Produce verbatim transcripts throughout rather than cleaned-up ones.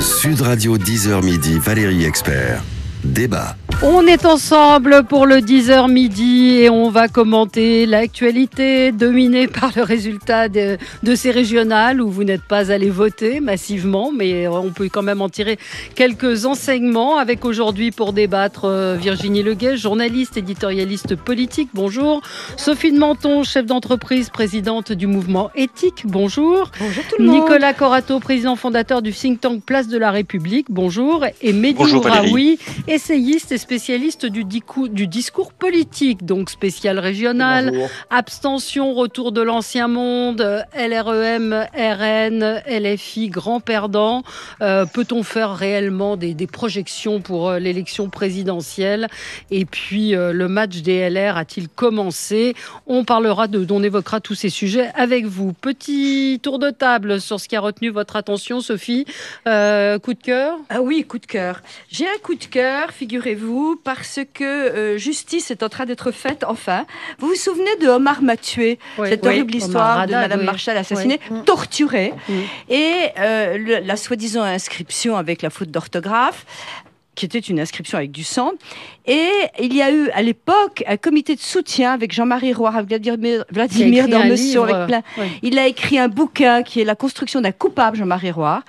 Sud Radio dix heures midi, Valérie Expert. Débat. On est ensemble pour le dix heures midi et on va commenter l'actualité dominée par le résultat de, de ces régionales où vous n'êtes pas allé voter massivement, mais on peut quand même en tirer quelques enseignements avec aujourd'hui pour débattre Virginie Leguet, journaliste, éditorialiste politique, bonjour. Sophie de Menton, chef d'entreprise, présidente du mouvement éthique, bonjour. Bonjour tout le monde. Nicolas Corato, président fondateur du think tank Place de la République, bonjour. Et Mehdi Ouraoui, essayiste et spécialiste du, dico, du discours politique, donc spécial régional, bonjour. Abstention, retour de l'ancien monde, L R E M, R N, L F I, grand perdant. Euh, peut-on faire réellement des, des projections pour euh, l'élection présidentielle? Et puis, euh, le match des L R a-t-il commencé? On parlera de, on évoquera tous ces sujets avec vous. Petit tour de table sur ce qui a retenu votre attention, Sophie. Euh, coup de cœur? Ah oui, coup de cœur. J'ai un coup de cœur, figurez-vous, parce que euh, justice est en train d'être faite, enfin. Vous vous souvenez de Omar Mathieu, oui, cette horrible oui, histoire Haddad, de Madame oui. Marshall assassinée, oui. torturée, oui. et euh, le, la soi-disant inscription avec la faute d'orthographe, qui était une inscription avec du sang. Et il y a eu, à l'époque, un comité de soutien avec Jean-Marie Roy, Vladimir, Vladimir Dormesson, avec plein... Oui. Il a écrit un bouquin qui est La construction d'un coupable, Jean-Marie Roy.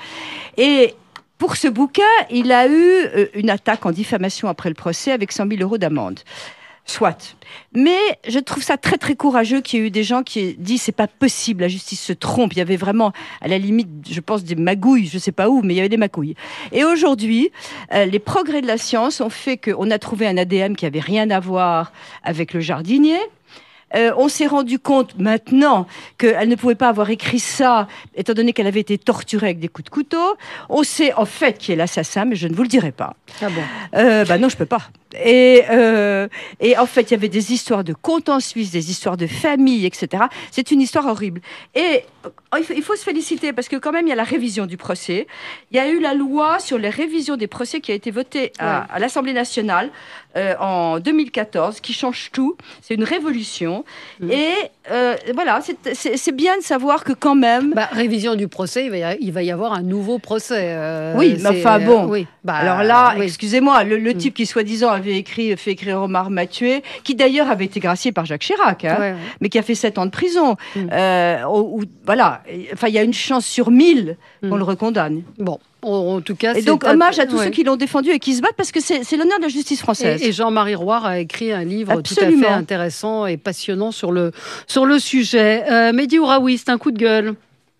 Et pour ce bouquin, il a eu une attaque en diffamation après le procès avec cent mille euros d'amende. Soit. Mais je trouve ça très très courageux qu'il y ait eu des gens qui disent c'est pas possible, la justice se trompe. Il y avait vraiment, à la limite, je pense, des magouilles, je sais pas où, mais il y avait des magouilles. Et aujourd'hui, euh, les progrès de la science ont fait qu'on a trouvé un A D N qui avait rien à voir avec le jardinier. Euh, on s'est rendu compte maintenant qu'elle ne pouvait pas avoir écrit ça, étant donné qu'elle avait été torturée avec des coups de couteau. On sait en fait qui est l'assassin, mais je ne vous le dirai pas. Ah bon? euh, Bah non, je peux pas. Et, euh, et en fait, il y avait des histoires de comptes en Suisse, des histoires de famille, et cetera. C'est une histoire horrible. Et il faut se féliciter parce que quand même, il y a la révision du procès. Il y a eu la loi sur les révisions des procès qui a été votée à, ouais. à l'Assemblée nationale euh, en deux mille quatorze, qui change tout. C'est une révolution. Mmh. Et euh, voilà, c'est, c'est, c'est bien de savoir que quand même... Bah, révision du procès, il va y avoir, il va y avoir un nouveau procès. Euh, oui, mais enfin bon. Euh, oui. Bah, alors là, oui. excusez-moi, le, le type mmh. qui soi-disant avait écrit, fait écrire Omar Mathieu, qui d'ailleurs avait été gracié par Jacques Chirac, hein, ouais, ouais. mais qui a fait sept ans de prison. Mmh. Euh, où, où, voilà, enfin, il y a une chance sur mille mmh. qu'on le recondamne. Bon. En tout cas, et donc, hommage à tous ouais. ceux qui l'ont défendu et qui se battent parce que c'est, c'est l'honneur de la justice française. Et, et Jean-Marie Roy a écrit un livre Absolument. tout à fait intéressant et passionnant sur le, sur le sujet. Euh, Mehdi Ouraoui, c'est un coup de gueule.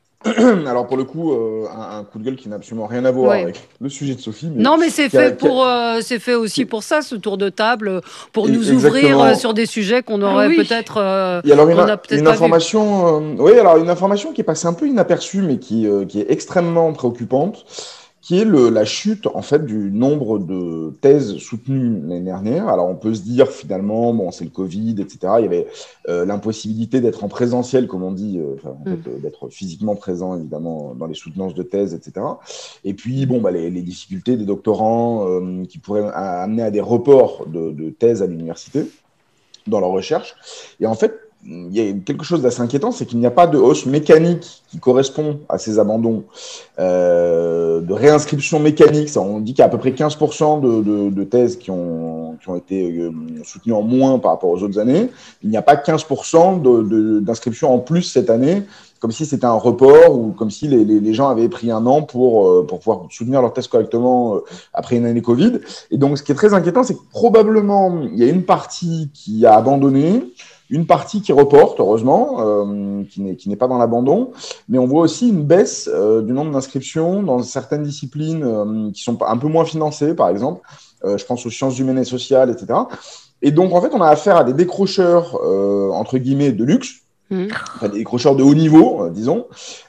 Alors pour le coup, euh, un, un coup de gueule qui n'a absolument rien à voir ouais. avec le sujet de Sophie. Mais non, mais c'est fait, a, pour, a... euh, c'est fait aussi pour ça, ce tour de table, pour nous Exactement. ouvrir sur des sujets qu'on aurait ah, oui. peut-être. Euh, Et alors une, a, peut-être une information, euh, oui, alors une information qui est passée un peu inaperçue, mais qui, euh, qui est extrêmement préoccupante, qui est le, la chute en fait du nombre de thèses soutenues l'année dernière. Alors on peut se dire finalement, bon, c'est le Covid, et cetera. Il y avait euh, l'impossibilité d'être en présentiel, comme on dit, euh, enfin, en mm. fait, euh, d'être physiquement présent évidemment dans les soutenances de thèses, et cetera. Et puis bon, bah, les, les difficultés des doctorants euh, qui pourraient amener à des reports de, de thèses à l'université dans leur recherche. Et en fait, il y a quelque chose d'assez inquiétant, c'est qu'il n'y a pas de hausse mécanique qui correspond à ces abandons, euh, de réinscription mécanique. Ça, on dit qu'il y a à peu près quinze pour cent de, de, de thèses qui ont, qui ont été euh, soutenues en moins par rapport aux autres années. Il n'y a pas quinze pour cent de, de, d'inscriptions en plus cette année, comme si c'était un report ou comme si les, les, les gens avaient pris un an pour, euh, pour pouvoir soutenir leur thèse correctement euh, après une année Covid. Et donc, ce qui est très inquiétant, c'est que probablement, il y a une partie qui a abandonné, une partie qui reporte, heureusement, euh, qui n'est, qui n'est pas dans l'abandon, mais on voit aussi une baisse euh, du nombre d'inscriptions dans certaines disciplines euh, qui sont un peu moins financées, par exemple, euh, je pense aux sciences humaines et sociales, et cetera. Et donc, en fait, on a affaire à des décrocheurs, euh, entre guillemets, de luxe, Mmh. Enfin, des décrocheurs de haut niveau, euh, disons,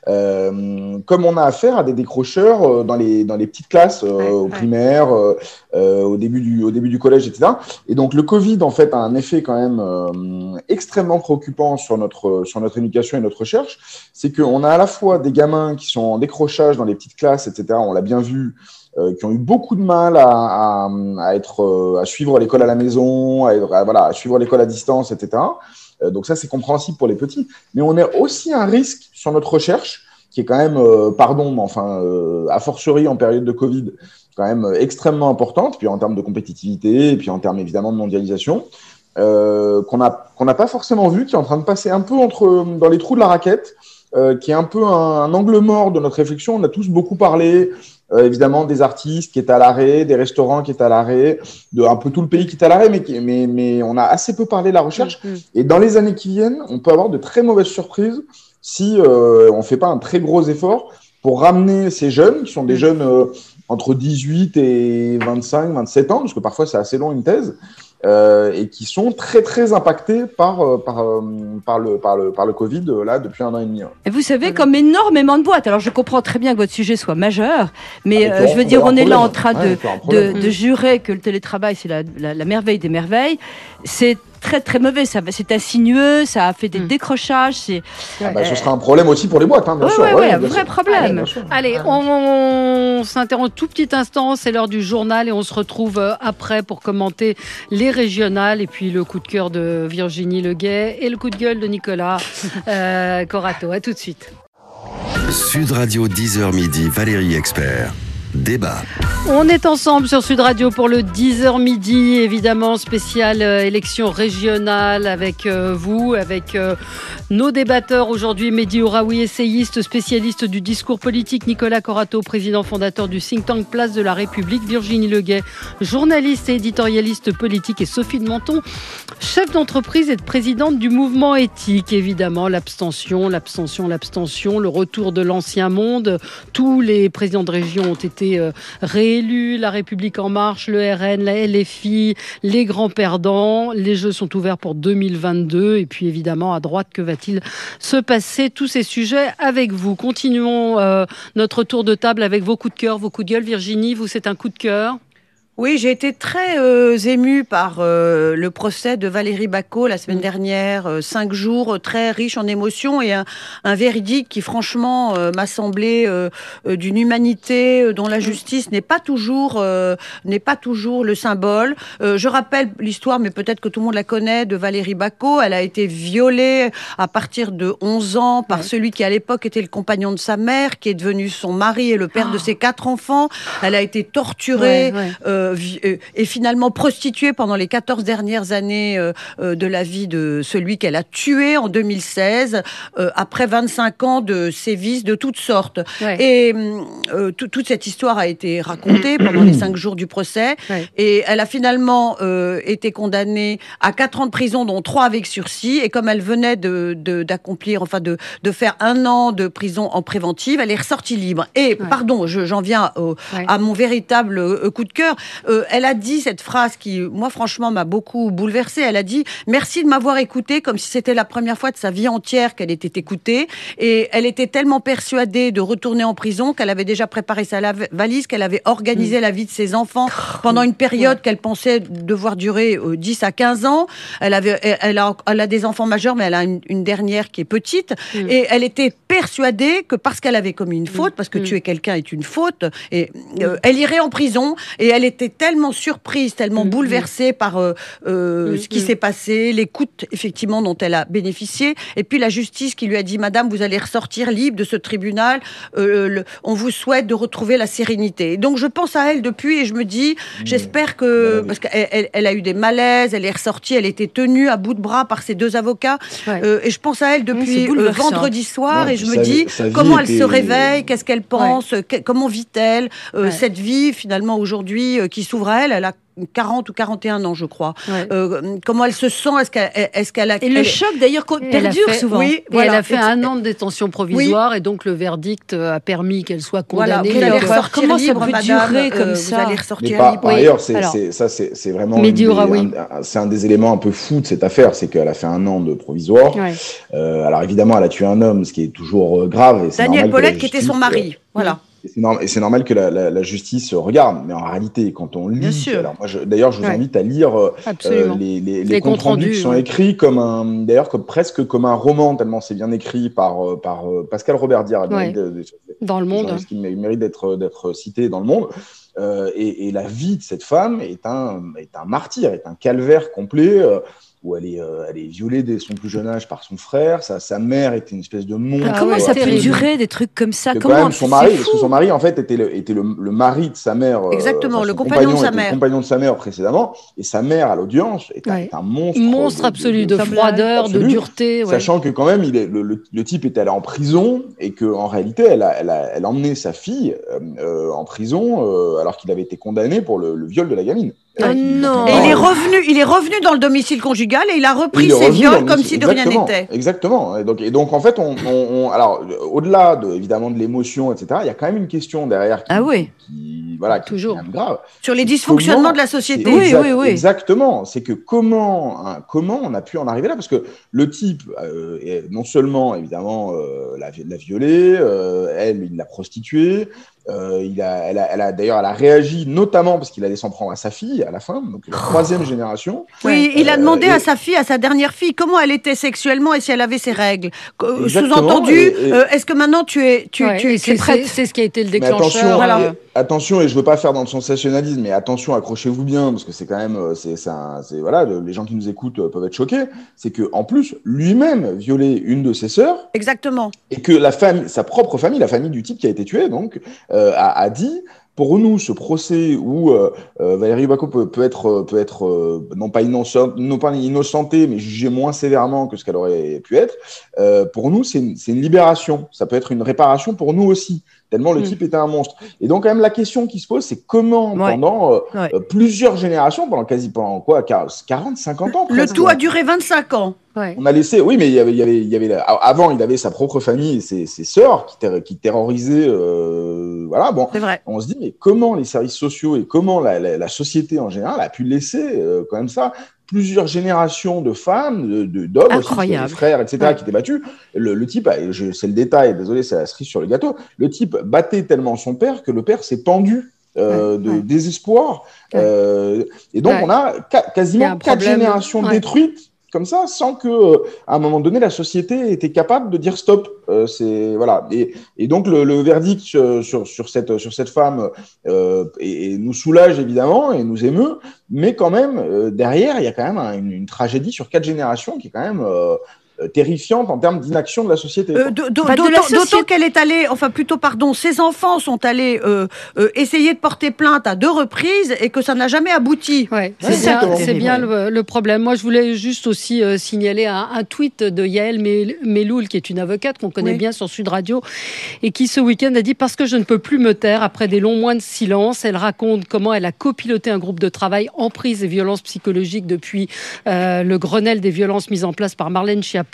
euh, comme on a affaire à des décrocheurs euh, dans les dans les petites classes, euh, ouais, au ouais. primaire, euh, euh, au début du au début du collège, et cetera. Et donc le Covid en fait a un effet quand même euh, extrêmement préoccupant sur notre sur notre éducation et notre recherche. C'est qu'on a à la fois des gamins qui sont en décrochage dans les petites classes, et cetera. On l'a bien vu. Euh, qui ont eu beaucoup de mal à, à, à être euh, à suivre l'école à la maison, à, être, à, voilà, à suivre l'école à distance, et cetera. Euh, donc ça, c'est compréhensible pour les petits. Mais on a aussi un risque sur notre recherche qui est quand même, euh, pardon, mais enfin, euh, a fortiori en période de Covid, quand même euh, extrêmement importante, puis en termes de compétitivité, et puis en termes évidemment de mondialisation, euh, qu'on a, qu'on n'a pas forcément vu, qui est en train de passer un peu entre, dans les trous de la raquette, euh, qui est un peu un, un angle mort de notre réflexion. On a tous beaucoup parlé, euh, évidemment, des artistes qui étaient à l'arrêt, des restaurants qui étaient à l'arrêt, de un peu tout le pays qui est à l'arrêt, mais, mais, mais on a assez peu parlé de la recherche. Mmh. Et dans les années qui viennent, on peut avoir de très mauvaises surprises si euh, on ne fait pas un très gros effort pour ramener ces jeunes, qui sont des mmh. jeunes euh, entre dix-huit et vingt-cinq, vingt-sept ans, parce que parfois c'est assez long une thèse, Euh, et qui sont très très impactés par par par le par le par le Covid là depuis un an et demi. Et vous savez, comme énormément de boîtes. Alors je comprends très bien que votre sujet soit majeur, mais ah, euh, je veux dire, on est là en train de ouais, de, de jurer que le télétravail c'est la, la la merveille des merveilles. C'est très très mauvais, ça, c'est insinueux, ça a fait des mmh. décrochages. C'est, ah bah, euh... Ce sera un problème aussi pour les boîtes, hein, bien ouais, sûr. Ouais, ouais, ouais, un vrai sûr. problème. Allez, Allez on, on s'interrompt tout petit instant, c'est l'heure du journal et on se retrouve après pour commenter les régionales et puis le coup de cœur de Virginie Leguet et le coup de gueule de Nicolas euh, Corato. À tout de suite. Sud Radio dix heures midi, Valérie Expert. Débat. On est ensemble sur Sud Radio pour le dix heures midi, évidemment, spéciale euh, élection régionale avec euh, vous, avec euh, nos débatteurs aujourd'hui, Mehdi Ouraoui, essayiste, spécialiste du discours politique, Nicolas Corato, président fondateur du think tank Place de la République, Virginie Leguet, journaliste et éditorialiste politique, et Sophie de Menton, chef d'entreprise et présidente du mouvement éthique. Évidemment, l'abstention, l'abstention, l'abstention, le retour de l'ancien monde. Tous les présidents de région ont été réélus, La République En Marche, le R N, la L F I, les grands perdants. Les jeux sont ouverts pour deux mille vingt-deux. Et puis évidemment, à droite, que va-t-il se passer? Tous ces sujets avec vous. Continuons euh, notre tour de table avec vos coups de cœur, vos coups de gueule. Virginie, vous, c'est un coup de cœur? Oui, j'ai été très euh, émue par euh, le procès de Valérie Bacot la semaine dernière. Euh, cinq jours euh, très riches en émotions et un, un verdict qui, franchement, euh, m'a semblé euh, euh, d'une humanité euh, dont la justice n'est pas toujours euh, n'est pas toujours le symbole. Euh, je rappelle l'histoire, mais peut-être que tout le monde la connaît, de Valérie Bacot. Elle a été violée à partir de onze ans par ouais. celui qui, à l'époque, était le compagnon de sa mère, qui est devenu son mari et le père oh. de ses quatre enfants. Elle a été torturée. Ouais, ouais. Euh, et finalement prostituée pendant les quatorze dernières années euh, de la vie de celui qu'elle a tué en deux mille seize, euh, après vingt-cinq ans de sévices de toutes sortes. Ouais. Et euh, tout, toute cette histoire a été racontée pendant les cinq jours du procès. Ouais. Et elle a finalement euh, été condamnée à quatre ans de prison, dont trois avec sursis. Et comme elle venait de, de, d'accomplir, enfin de, de faire un an de prison en préventive, elle est ressortie libre. Et, ouais. pardon, je, j'en viens au, ouais. à mon véritable euh, coup de cœur. Euh, elle a dit cette phrase qui, moi, franchement, m'a beaucoup bouleversée. Elle a dit « Merci de m'avoir écoutée », comme si c'était la première fois de sa vie entière qu'elle était écoutée. Et elle était tellement persuadée de retourner en prison qu'elle avait déjà préparé sa valise, qu'elle avait organisé mmh. la vie de ses enfants pendant une période ouais. qu'elle pensait devoir durer euh, dix à quinze ans. Elle, avait, elle, a, elle a des enfants majeurs, mais elle a une, une dernière qui est petite. Mmh. Et elle était persuadée que parce qu'elle avait commis une faute, parce que mmh. tuer quelqu'un est une faute, et, euh, elle irait en prison. Et elle était tellement surprise, tellement mmh, bouleversée mmh. par euh, euh, mmh, ce qui mmh. s'est passé, l'écoute effectivement dont elle a bénéficié, et puis la justice qui lui a dit « Madame, vous allez ressortir libre de ce tribunal, euh, le, on vous souhaite de retrouver la sérénité ». Et donc je pense à elle depuis et je me dis, mmh. j'espère que, parce qu'elle elle, elle a eu des malaises, elle est ressortie, elle était tenue à bout de bras par ses deux avocats, ouais. euh, et je pense à elle depuis mmh, euh, vendredi soir, ouais, et je me dis comment elle était... se réveille, qu'est-ce qu'elle pense, ouais. que, comment vit-elle euh, ouais. cette vie finalement aujourd'hui euh, qui s'ouvre à elle. Elle a quarante ou quarante et un ans, je crois. Ouais. Euh, comment elle se sent? Est-ce qu'elle, est-ce qu'elle a... Et le choc, d'ailleurs, perdure souvent. Oui, voilà. Elle a fait un an de détention provisoire oui. et donc le verdict a permis qu'elle soit condamnée. Voilà. Allait ressortir comment libre, ça peut madame, durer comme euh, ça? Vous allez ressortir par, libre. Par ailleurs, c'est, c'est, ça, c'est, c'est vraiment une des, un, c'est un des éléments un peu fous de cette affaire, c'est qu'elle a fait un an de provisoire. Ouais. Euh, alors évidemment, elle a tué un homme, ce qui est toujours grave. Et c'est Daniel Paulette, qui était son mari. Voilà. Et c'est, normal, et c'est normal que la, la, la justice regarde, mais en réalité, quand on lit, alors moi, je, d'ailleurs, je vous ouais. invite à lire euh, les, les, les, les comptes rendus qui sont ouais. écrits comme un, d'ailleurs, comme, presque comme un roman, tellement c'est bien écrit par, par euh, Pascal Robert-Diard, ouais. de, de, de, dans Le Monde, qui mérite d'être, d'être cité dans Le Monde. Euh, et, et la vie de cette femme est un, est un martyr, est un calvaire complet. Euh, où elle est, euh, elle est violée dès son plus jeune âge par son frère. Sa, sa mère était une espèce de monstre. Ah, comment ouais, ça peut durer, des trucs comme ça? Comment quand même son mari, parce que son mari, en fait, était le, était le, le mari de sa mère. Exactement, euh, le compagnon, compagnon de sa mère. Le compagnon de sa mère précédemment. Et sa mère, à l'audience, est, ouais. est un monstre. Monstre de, absolu, de, de, de froideur, absolu, de dureté. Ouais. Sachant que quand même, il est, le, le, le type est allé en prison et qu'en réalité, elle a, elle, a, elle a emmené sa fille euh, en prison euh, alors qu'il avait été condamné pour le, le viol de la gamine. Oh non. Et il est revenu, il est revenu dans le domicile conjugal et il a repris ses viols comme si de rien n'était. Exactement. Et donc, et donc en fait, on, on, on alors au-delà de, évidemment de l'émotion, et cetera, il y a quand même une question derrière qui, ah oui. qui voilà, qui, toujours qui est quand même grave. Sur les dysfonctionnements comment, de la société. Oui, exact, oui, oui. Exactement. C'est que comment, hein, comment on a pu en arriver là, parce que le type, euh, est non seulement évidemment euh, l'a, l'a violée, euh, elle, il l'a prostituée. Euh, il a, elle a, elle a d'ailleurs, elle a réagi notamment parce qu'il allait s'en prendre à sa fille à la fin, donc la troisième oh. génération. Oui, euh, il a demandé et... à sa fille, à sa dernière fille, comment elle était sexuellement et si elle avait ses règles. Exactement. Sous-entendu, et, et... Euh, est-ce que maintenant tu es, tu, ouais, tu es, c'est, prête? C'est, c'est ce qui a été le déclencheur. Mais attention, voilà. et, attention, et je veux pas faire dans le sensationnalisme, mais attention, accrochez-vous bien parce que c'est quand même, c'est, c'est, un, c'est voilà, les gens qui nous écoutent peuvent être choqués. C'est que en plus, lui-même violait une de ses sœurs. Exactement. Et que la famille, sa propre famille, la famille du type qui a été tué, donc, euh, a, a dit. Pour nous, ce procès où euh, euh, Valérie Bacot peut, peut être, peut être euh, non pas innocente, non pas innocentée, mais jugée moins sévèrement que ce qu'elle aurait pu être, euh, pour nous, c'est une, c'est une libération. Ça peut être une réparation pour nous aussi, tellement le mmh. type était un monstre. Et donc, quand même, la question qui se pose, c'est comment, ouais. pendant euh, ouais. euh, plusieurs générations, pendant quasi, pendant quoi, quarante, cinquante ans. Le presque, tout a duré vingt-cinq ans. Ouais. On a laissé, oui, mais il y avait, il y avait, il y avait, avant, il avait sa propre famille et ses, ses sœurs qui, ter, qui terrorisaient, euh, voilà, bon. C'est vrai. On se dit, mais comment les services sociaux et comment la, la, la société en général a pu laisser, euh, quand même ça, plusieurs générations de femmes, de, de, d'hommes aussi, des frères, et cetera, ouais. qui étaient battus. Le, le type, je, c'est le détail, désolé, c'est la cerise sur le gâteau. Le type battait tellement son père que le père s'est pendu. Euh, ouais, de ouais. désespoir. Ouais. Euh, et donc, ouais. on a ca- quasiment quatre générations ouais. détruites comme ça, sans que, euh, à un moment donné, la société était capable de dire stop. Euh, c'est voilà. Et, et donc le, le verdict sur, sur, sur cette sur cette femme euh, et, et nous soulage évidemment et nous émeut, mais quand même euh, derrière il y a quand même un, une, une tragédie sur quatre générations qui est quand même euh, terrifiante en termes d'inaction de la société. Euh, d- d- enfin, d'autant, société. d'autant qu'elle est allée, enfin plutôt pardon, ses enfants sont allés euh, euh, essayer de porter plainte à deux reprises et que ça n'a jamais abouti. Ouais, c'est, c'est bien, c'est bien le, le problème. Moi, je voulais juste aussi euh, signaler un, un tweet de Yael Meloul, qui est une avocate qu'on connaît oui. bien sur Sud Radio, et qui ce week-end a dit « Parce que je ne peux plus me taire après des longs mois de silence », elle raconte comment elle a copiloté un groupe de travail emprise et violences psychologiques depuis euh, le Grenelle des violences mis en place par Marlène Schiappa.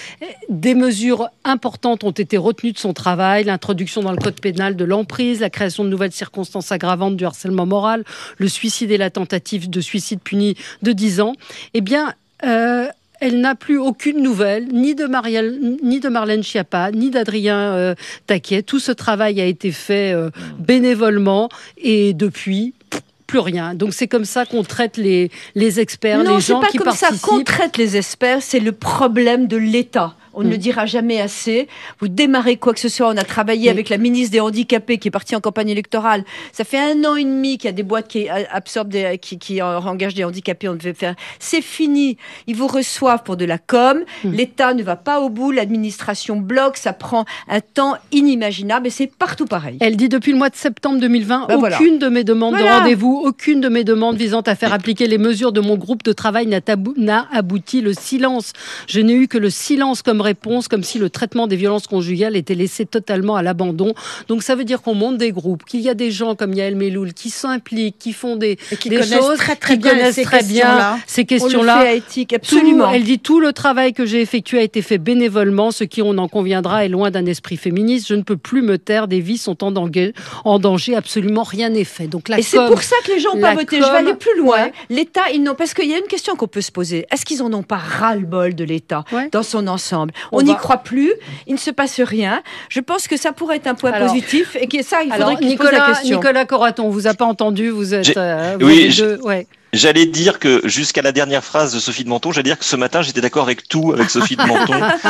Des mesures importantes ont été retenues de son travail, l'introduction dans le code pénal de l'emprise, la création de nouvelles circonstances aggravantes du harcèlement moral, le suicide et la tentative de suicide punie de dix ans. Eh bien, euh, elle n'a plus aucune nouvelle, ni de, Marielle, ni de Marlène Schiappa, ni d'Adrien euh, Taquet. Tout ce travail a été fait euh, bénévolement et depuis... plus rien. Donc c'est comme ça qu'on traite les, les experts, non, les gens qui participent. Non, c'est pas comme ça qu'on traite les experts, c'est le problème de l'État. On mmh. ne le dira jamais assez. Vous démarrez quoi que ce soit. On a travaillé mmh. avec la ministre des Handicapés qui est partie en campagne électorale. Ça fait un an et demi qu'il y a des boîtes qui absorbent, des, qui, qui engagent des handicapés. On devait faire. C'est fini. Ils vous reçoivent pour de la com. Mmh. L'État ne va pas au bout. L'administration bloque. Ça prend un temps inimaginable et c'est partout pareil. Elle dit depuis le mois de septembre deux mille vingt, ben aucune voilà. de mes demandes voilà. de rendez-vous, aucune de mes demandes visant à faire appliquer les mesures de mon groupe de travail n'a, tabou- n'a abouti. Le silence. Je n'ai eu que le silence comme réponse, comme si le traitement des violences conjugales était laissé totalement à l'abandon. Donc ça veut dire qu'on monte des groupes, qu'il y a des gens comme Yael Meloul qui s'impliquent, qui font des, qui des choses, très, très qui bien connaissent très bien ces questions-là. On le fait à éthique, absolument. Tout, elle dit tout le travail que j'ai effectué a été fait bénévolement, ce qui, on en conviendra, est loin d'un esprit féministe. Je ne peux plus me taire, des vies sont en danger, en danger, absolument rien n'est fait. Donc la Et com, c'est pour ça que les gens n'ont pas voté. Com, Je vais aller plus loin. Ouais. L'État, ils n'ont, parce qu'il y a une question qu'on peut se poser. Est-ce qu'ils en ont pas ras-le-bol de l'État ouais. dans son ensemble? On n'y va... croit plus, il ne se passe rien. Je pense que ça pourrait être un point alors, positif et que ça, il faudrait alors, qu'il Nicolas, pose la question. Nicolas Coraton, on vous a pas entendu, vous êtes, euh, vous oui, êtes deux, ouais. J'allais dire que jusqu'à la dernière phrase de Sophie de Menton, j'allais dire que ce matin j'étais d'accord avec tout avec Sophie de Menton,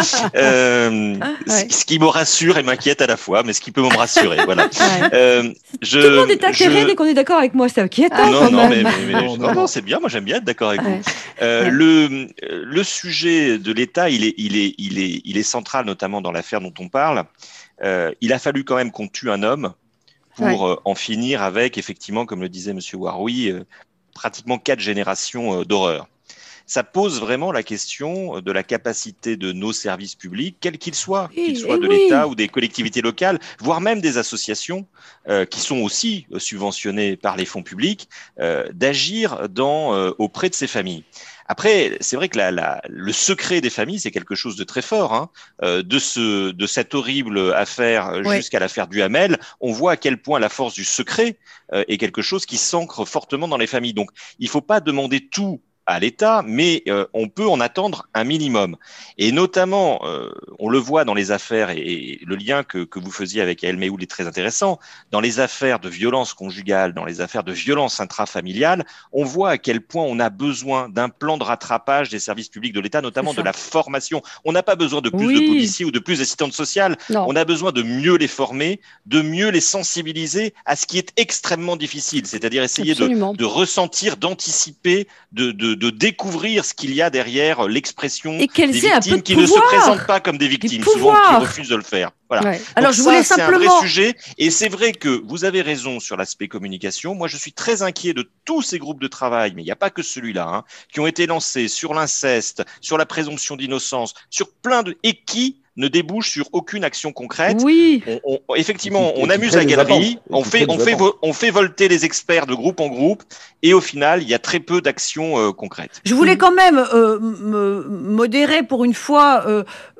euh, ouais. ce qui me rassure et m'inquiète à la fois, mais ce qui peut me rassurer. Voilà. Ouais. Euh, je, Tout le monde est atterré je... dès qu'on est d'accord avec moi, c'est inquiétant. Ah, non, non, mais, mais, mais non, non, non, c'est bien. Moi, j'aime bien être d'accord avec ouais. vous. Euh, ouais. Le le sujet de l'État, il est il est il est il est central, notamment dans l'affaire dont on parle. Euh, il a fallu quand même qu'on tue un homme pour ouais. euh, en finir avec, effectivement, comme le disait Monsieur Waroui, euh, pratiquement quatre générations d'horreur. Ça pose vraiment la question de la capacité de nos services publics, quels qu'ils soient, oui, qu'ils soient de oui. l'État ou des collectivités locales, voire même des associations euh, qui sont aussi subventionnées par les fonds publics, euh, d'agir dans, euh, auprès de ces familles. Après, c'est vrai que la, la, le secret des familles, c'est quelque chose de très fort. Hein. Euh, de, ce, de cette horrible affaire oui. jusqu'à l'affaire Duhamel, on voit à quel point la force du secret euh, est quelque chose qui s'ancre fortement dans les familles. Donc, il ne faut pas demander tout à l'État, mais euh, on peut en attendre un minimum. Et notamment, euh, on le voit dans les affaires, et, et le lien que, que vous faisiez avec Yael Mehoul est très intéressant, dans les affaires de violence conjugale, dans les affaires de violence intrafamiliale, on voit à quel point on a besoin d'un plan de rattrapage des services publics de l'État, notamment de la formation. On n'a pas besoin de plus oui. de policiers ou de plus d'assistantes sociales, non. on a besoin de mieux les former, de mieux les sensibiliser à ce qui est extrêmement difficile, c'est-à-dire essayer de, de ressentir, d'anticiper, de, de de découvrir ce qu'il y a derrière l'expression des victimes qui ne se présentent pas comme des victimes, souvent qui refusent de le faire. Voilà. Ouais. Alors Donc je ça, voulais c'est simplement... un vrai sujet, et c'est vrai que vous avez raison sur l'aspect communication. Moi, je suis très inquiet de tous ces groupes de travail, mais il n'y a pas que celui-là, hein, qui ont été lancés sur l'inceste, sur la présomption d'innocence, sur plein de et qui ne débouche sur aucune action concrète. Oui. On, on, effectivement, on amuse la galerie, on fait, on fait, vo, on fait volter les experts de groupe en groupe, et au final, il y a très peu d'actions euh, concrètes. Je voulais quand même euh, me modérer pour une fois euh,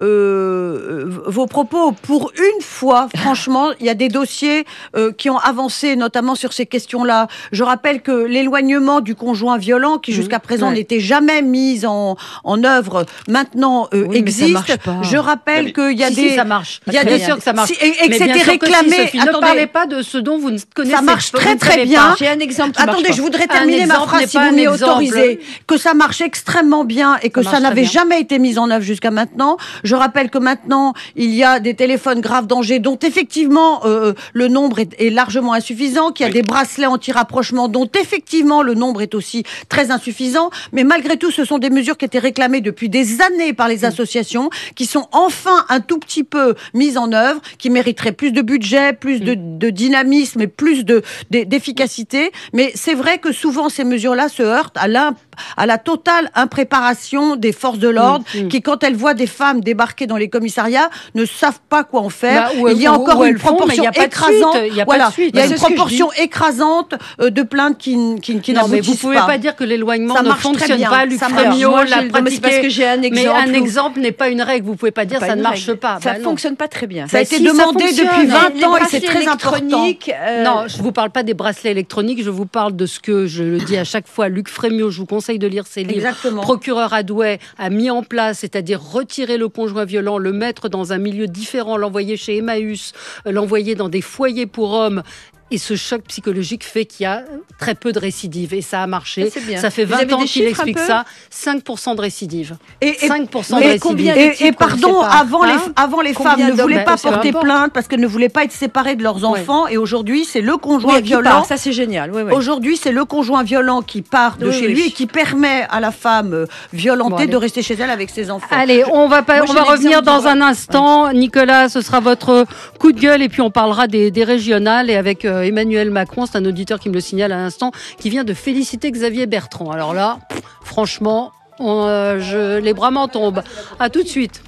euh, vos propos. Pour une fois, franchement, il y a des dossiers euh, qui ont avancé, notamment sur ces questions-là. Je rappelle que l'éloignement du conjoint violent, qui jusqu'à présent ouais. n'était jamais mis en, en œuvre, maintenant euh, oui, existe. Je rappelle qu'il y a si, des, si, ça marche. Il y a bien des, sûr que ça marche. Si, et, et que c'était réclamé. Si, Sophie, ne parlez pas de ce dont vous ne connaissez pas. Ça marche très très bien. J'ai un exemple. Qui Attendez, marche je voudrais terminer ma phrase si vous m'y autorisez. Que ça marche extrêmement bien et que ça, ça n'avait jamais été mis en œuvre jusqu'à maintenant. Je rappelle que maintenant il y a des téléphones grave danger dont effectivement euh, le nombre est, est largement insuffisant. Qu'il y a oui. des bracelets anti-rapprochement dont effectivement le nombre est aussi très insuffisant. Mais malgré tout, ce sont des mesures qui étaient réclamées depuis des années par les associations, qui sont enfin un tout petit peu mise en œuvre, qui mériterait plus de budget, plus de, de dynamisme et plus de, de, d'efficacité. Mais c'est vrai que souvent ces mesures-là se heurtent à, l'imp, à la totale impréparation des forces de l'ordre, mmh, mmh. qui, quand elles voient des femmes débarquer dans les commissariats, ne savent pas quoi en faire. Bah, il y a où, encore où une proportion font, écrasante. Il y a, voilà, il y a une proportion écrasante de plaintes qui, qui, qui non, mais vous pouvez pas. pas dire que l'éloignement ne fonctionne pas. Luc Frémiot l'a pratiqué. Parce que j'ai un exemple. Mais un exemple n'est pas une règle. Vous pouvez pas dire ça ne marche pas. Ça fonctionne pas très bien. Ça a été demandé depuis vingt ans et c'est très important. Euh... Non, je ne vous parle pas des bracelets électroniques, je vous parle de ce que, je le dis à chaque fois, Luc Frémiot, je vous conseille de lire ses livres. Exactement. Procureur Adouet a mis en place, c'est-à-dire retirer le conjoint violent, le mettre dans un milieu différent, l'envoyer chez Emmaüs, l'envoyer dans des foyers pour hommes. Et ce choc psychologique fait qu'il y a très peu de récidives. Et ça a marché. Ça, ça fait vingt ans qu'il explique ça. cinq pour cent de récidives. Et, et, cinq pour cent de récidives. Et, et pardon, avant, hein les, avant les femmes ne voulaient pas porter plainte parce qu'elles ne voulaient pas être séparées de leurs enfants. Ouais. Et aujourd'hui, c'est le conjoint oui, violent. Part, ça, c'est génial. Oui, oui. Aujourd'hui, c'est le conjoint violent qui part de oui, chez oui. lui et qui permet à la femme violentée bon, de rester chez elle avec ses enfants. Allez, on va, pas, Moi, on va revenir dans un instant. Ouais. Nicolas, ce sera votre coup de gueule. Et puis, on parlera des, des régionales et avec euh, Emmanuel Macron, c'est un auditeur qui me le signale à l'instant, qui vient de féliciter Xavier Bertrand. Alors là, pff, franchement, on, euh, je, les bras m'en tombent. À tout de suite.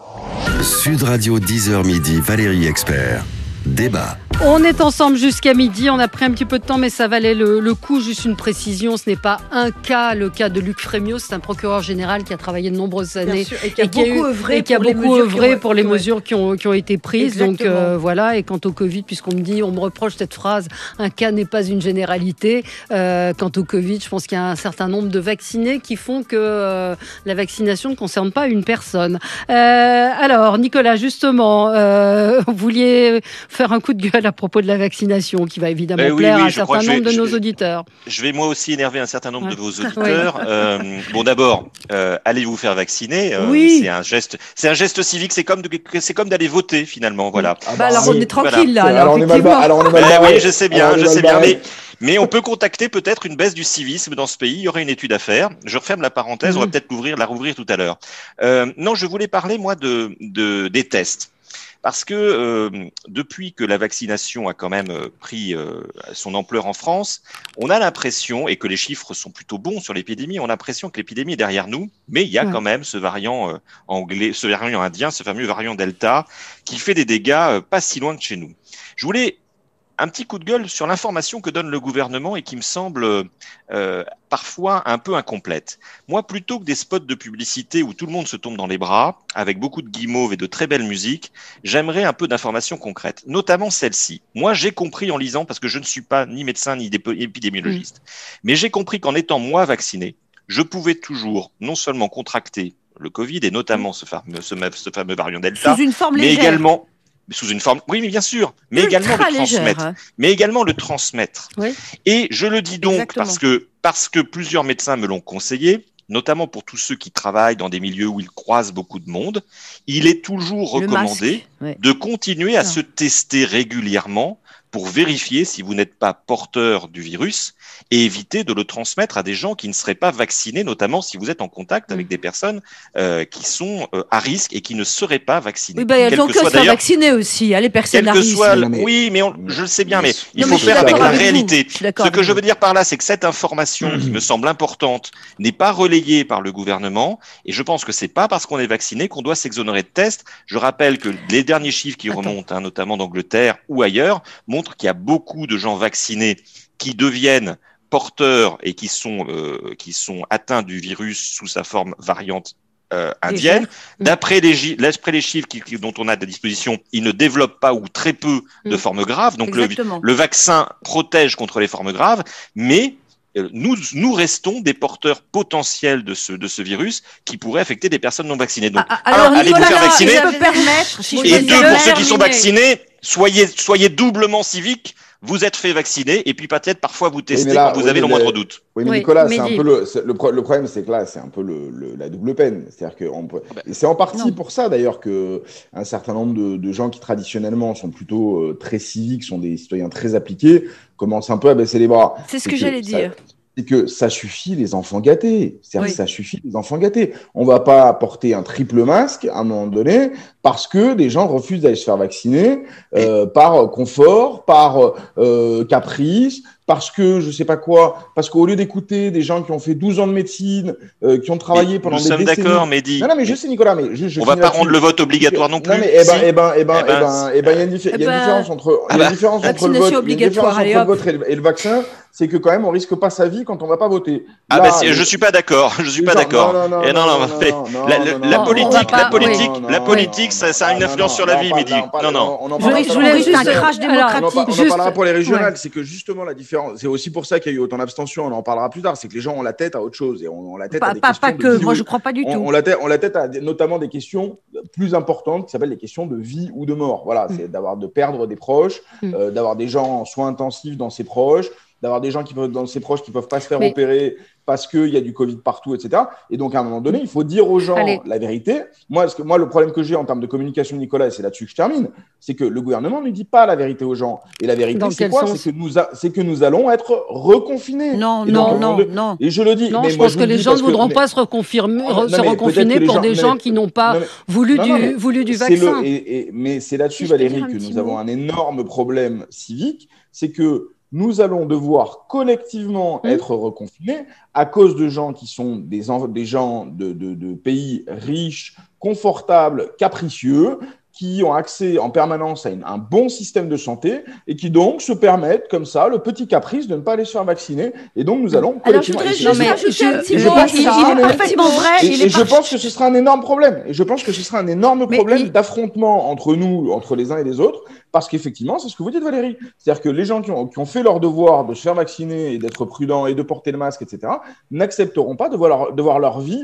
Sud Radio dix heures midi, Valérie Expert. Débat. On est ensemble jusqu'à midi, on a pris un petit peu de temps mais ça valait le, le coup. Juste une précision, ce n'est pas un cas, le cas de Luc Frémiot, c'est un procureur général qui a travaillé de nombreuses années sûr, et qui a et beaucoup œuvré et qui a pour, beaucoup les œuvré ont, pour les mesures qui ont, qui ont été prises. Exactement. Donc euh, voilà, et quant au Covid, puisqu'on me dit, on me reproche cette phrase, un cas n'est pas une généralité. Euh, quant au Covid, je pense qu'il y a un certain nombre de vaccinés qui font que euh, la vaccination ne concerne pas une personne. Euh, alors Nicolas, justement, euh, vous vouliez faire un coup de gueule à propos de la vaccination, qui va évidemment ben oui, plaire oui, à un certain nombre vais, de nos je, auditeurs. Je vais moi aussi énerver un certain nombre ouais. de vos Ouais. auditeurs. euh, bon, d'abord, euh, allez vous faire vacciner. Euh, oui. C'est un geste, c'est un geste civique. C'est comme, de, c'est comme d'aller voter finalement. Voilà. Ah bah, alors c'est, on est tranquille voilà. là. Alors, alors, on est mal, alors on est mal ben, barré. oui, je sais bien, alors, je sais bien, mais. Mais on peut contacter peut-être une baisse du civisme dans ce pays. Il y aurait une étude à faire. Je referme la parenthèse. Mmh. On va peut-être l'ouvrir, la rouvrir tout à l'heure. Euh, non, je voulais parler moi de, de des tests. Parce que euh, depuis que la vaccination a quand même euh, pris euh, son ampleur en France, on a l'impression, et que les chiffres sont plutôt bons sur l'épidémie, on a l'impression que l'épidémie est derrière nous, mais il y a ouais. quand même ce variant euh, anglais, ce variant indien, ce fameux variant Delta, qui fait des dégâts euh, pas si loin que chez nous. Je voulais un petit coup de gueule sur l'information que donne le gouvernement et qui me semble euh, parfois un peu incomplète. Moi, plutôt que des spots de publicité où tout le monde se tombe dans les bras, avec beaucoup de guimauve et de très belle musique, j'aimerais un peu d'informations concrètes, notamment celle-ci. Moi, j'ai compris en lisant, parce que je ne suis pas ni médecin ni épidémiologiste, mmh. mais j'ai compris qu'en étant moi vacciné, je pouvais toujours non seulement contracter le Covid, et notamment ce fameux, ce, ce fameux variant Delta, sous une forme mais légère. également... sous une forme, oui, mais bien sûr, mais Ultra également le légère, transmettre, hein. mais également le transmettre. Oui. Et je le dis donc Exactement. parce que parce que plusieurs médecins me l'ont conseillé, notamment pour tous ceux qui travaillent dans des milieux où ils croisent beaucoup de monde, il est toujours recommandé ouais. de continuer à non. se tester régulièrement pour vérifier si vous n'êtes pas porteur du virus et éviter de le transmettre à des gens qui ne seraient pas vaccinés, notamment si vous êtes en contact avec des personnes euh, qui sont euh, à risque et qui ne seraient pas vaccinées. Oui, bah, elles ont que se faire vacciner aussi, hein, les personnes à risque. Soit, mais, oui, mais on, je le sais bien, mais, mais il faut mais faire avec la avec réalité. Ce que je veux dire par là, c'est que cette information mmh. qui me semble importante n'est pas relayée par le gouvernement et je pense que c'est pas parce qu'on est vacciné qu'on doit s'exonérer de tests. Je rappelle que les derniers chiffres qui Attends. remontent, hein, notamment d'Angleterre ou ailleurs, montrent qu'il y a beaucoup de gens vaccinés qui deviennent porteurs et qui sont euh, qui sont atteints du virus sous sa forme variante euh, indienne. D'après les, d'après les chiffres qui, dont on a à disposition, ils ne développent pas ou très peu de mmh. formes graves. Donc le, le vaccin protège contre les formes graves, mais nous, nous restons des porteurs potentiels de ce, de ce virus qui pourrait affecter des personnes non vaccinées. Donc, ah, alors, allez vous faire vacciner. Je peux permettre, si et deux, pour ceux qui sont vaccinés, soyez, soyez doublement civiques. Vous êtes fait vacciner et puis peut-être parfois vous testez oui, là, quand vous oui, avez le moindre doute. Oui, mais oui, Nicolas, mais c'est un peu le, c'est, le, le problème, c'est que là, c'est un peu le, le, la double peine. C'est-à-dire que on peut, et c'est en partie non. pour ça d'ailleurs que un certain nombre de, de gens qui traditionnellement sont plutôt euh, très civiques, sont des citoyens très appliqués, commencent un peu à baisser les bras. C'est ce c'est que, que j'allais ça, dire. C'est que ça suffit les enfants gâtés. C'est-à-dire oui. que ça suffit les enfants gâtés. On va pas porter un triple masque à un moment donné parce que des gens refusent d'aller se faire vacciner euh, par confort, par euh, caprice, parce que je sais pas quoi, parce qu'au lieu d'écouter des gens qui ont fait douze ans de médecine, euh, qui ont travaillé mais pendant nous des sommes décennies. d'accord, Mehdi. Non, non, mais je sais, Nicolas, mais je, je on va pas rendre le vote obligatoire non plus. Non, mais eh ben, eh ben, eh ben, eh ben, eh ben, il y a une, diffé- il y a une différence entre, il y a une différence entre le vote, il y a une différence entre le vote et le, et le vaccin, c'est que quand même, on risque pas sa vie quand on va pas voter. Ah ben, je suis pas d'accord, je suis pas d'accord. Non, non, non, la politique, la politique, la politique, ça a une influence sur la vie, Mehdi. Non, non. On en parlera juste un crash démocratique. On en parlera pour les régionales, c'est que justement la différence, c'est aussi pour ça qu'il y a eu autant d'abstention, on en parlera plus tard, c'est que les gens ont la tête à autre chose et ont la tête à des questions. Pas que, moi je crois pas du tout. On la tête, on la tête à notamment des questions plus importantes qui s'appellent les questions de vie ou de mort. Voilà, c'est d'avoir de perdre des proches, d'avoir des gens en soins intensifs dans ses proches, d'avoir des gens qui peuvent dans ses proches qui peuvent pas se faire Mais... opérer parce qu'il y a du Covid partout, et cetera. Et donc, à un moment donné, il faut dire aux gens Allez. la vérité. Moi, ce que, moi, le problème que j'ai en termes de communication, Nicolas, et c'est là-dessus que je termine, c'est que le gouvernement ne dit pas la vérité aux gens. Et la vérité, dans c'est quoi c'est que, nous a, c'est que nous allons être reconfinés. Non, et non, donc, non, de, non. Et je le dis. Non, mais je moi, pense je que les gens ne voudront que, pas mais... se, reconfirmer, non, se non, reconfiner pour gens, des gens qui n'ont pas non, mais, voulu, non, non, du, voulu du vaccin. Le, et, et, mais c'est là-dessus, si Valérie, que nous mot. avons un énorme problème civique. C'est que nous allons devoir collectivement mmh. être reconfinés à cause de gens qui sont des, des gens de, de, de pays riches, confortables, capricieux, qui ont accès en permanence à une, un bon système de santé et qui donc se permettent comme ça le petit caprice de ne pas aller se faire vacciner. Et donc nous allons collectivement. Alors je voudrais juste rajouter un petit mot. Il est parfaitement vrai. Et, et je pense que ce sera un énorme problème. Et je pense que ce sera un énorme problème il... d'affrontement entre nous, entre les uns et les autres, parce qu'effectivement, c'est ce que vous dites, Valérie. C'est-à-dire que les gens qui ont, qui ont fait leur devoir de se faire vacciner et d'être prudents et de porter le masque, et cetera, n'accepteront pas de voir leur, de voir leur vie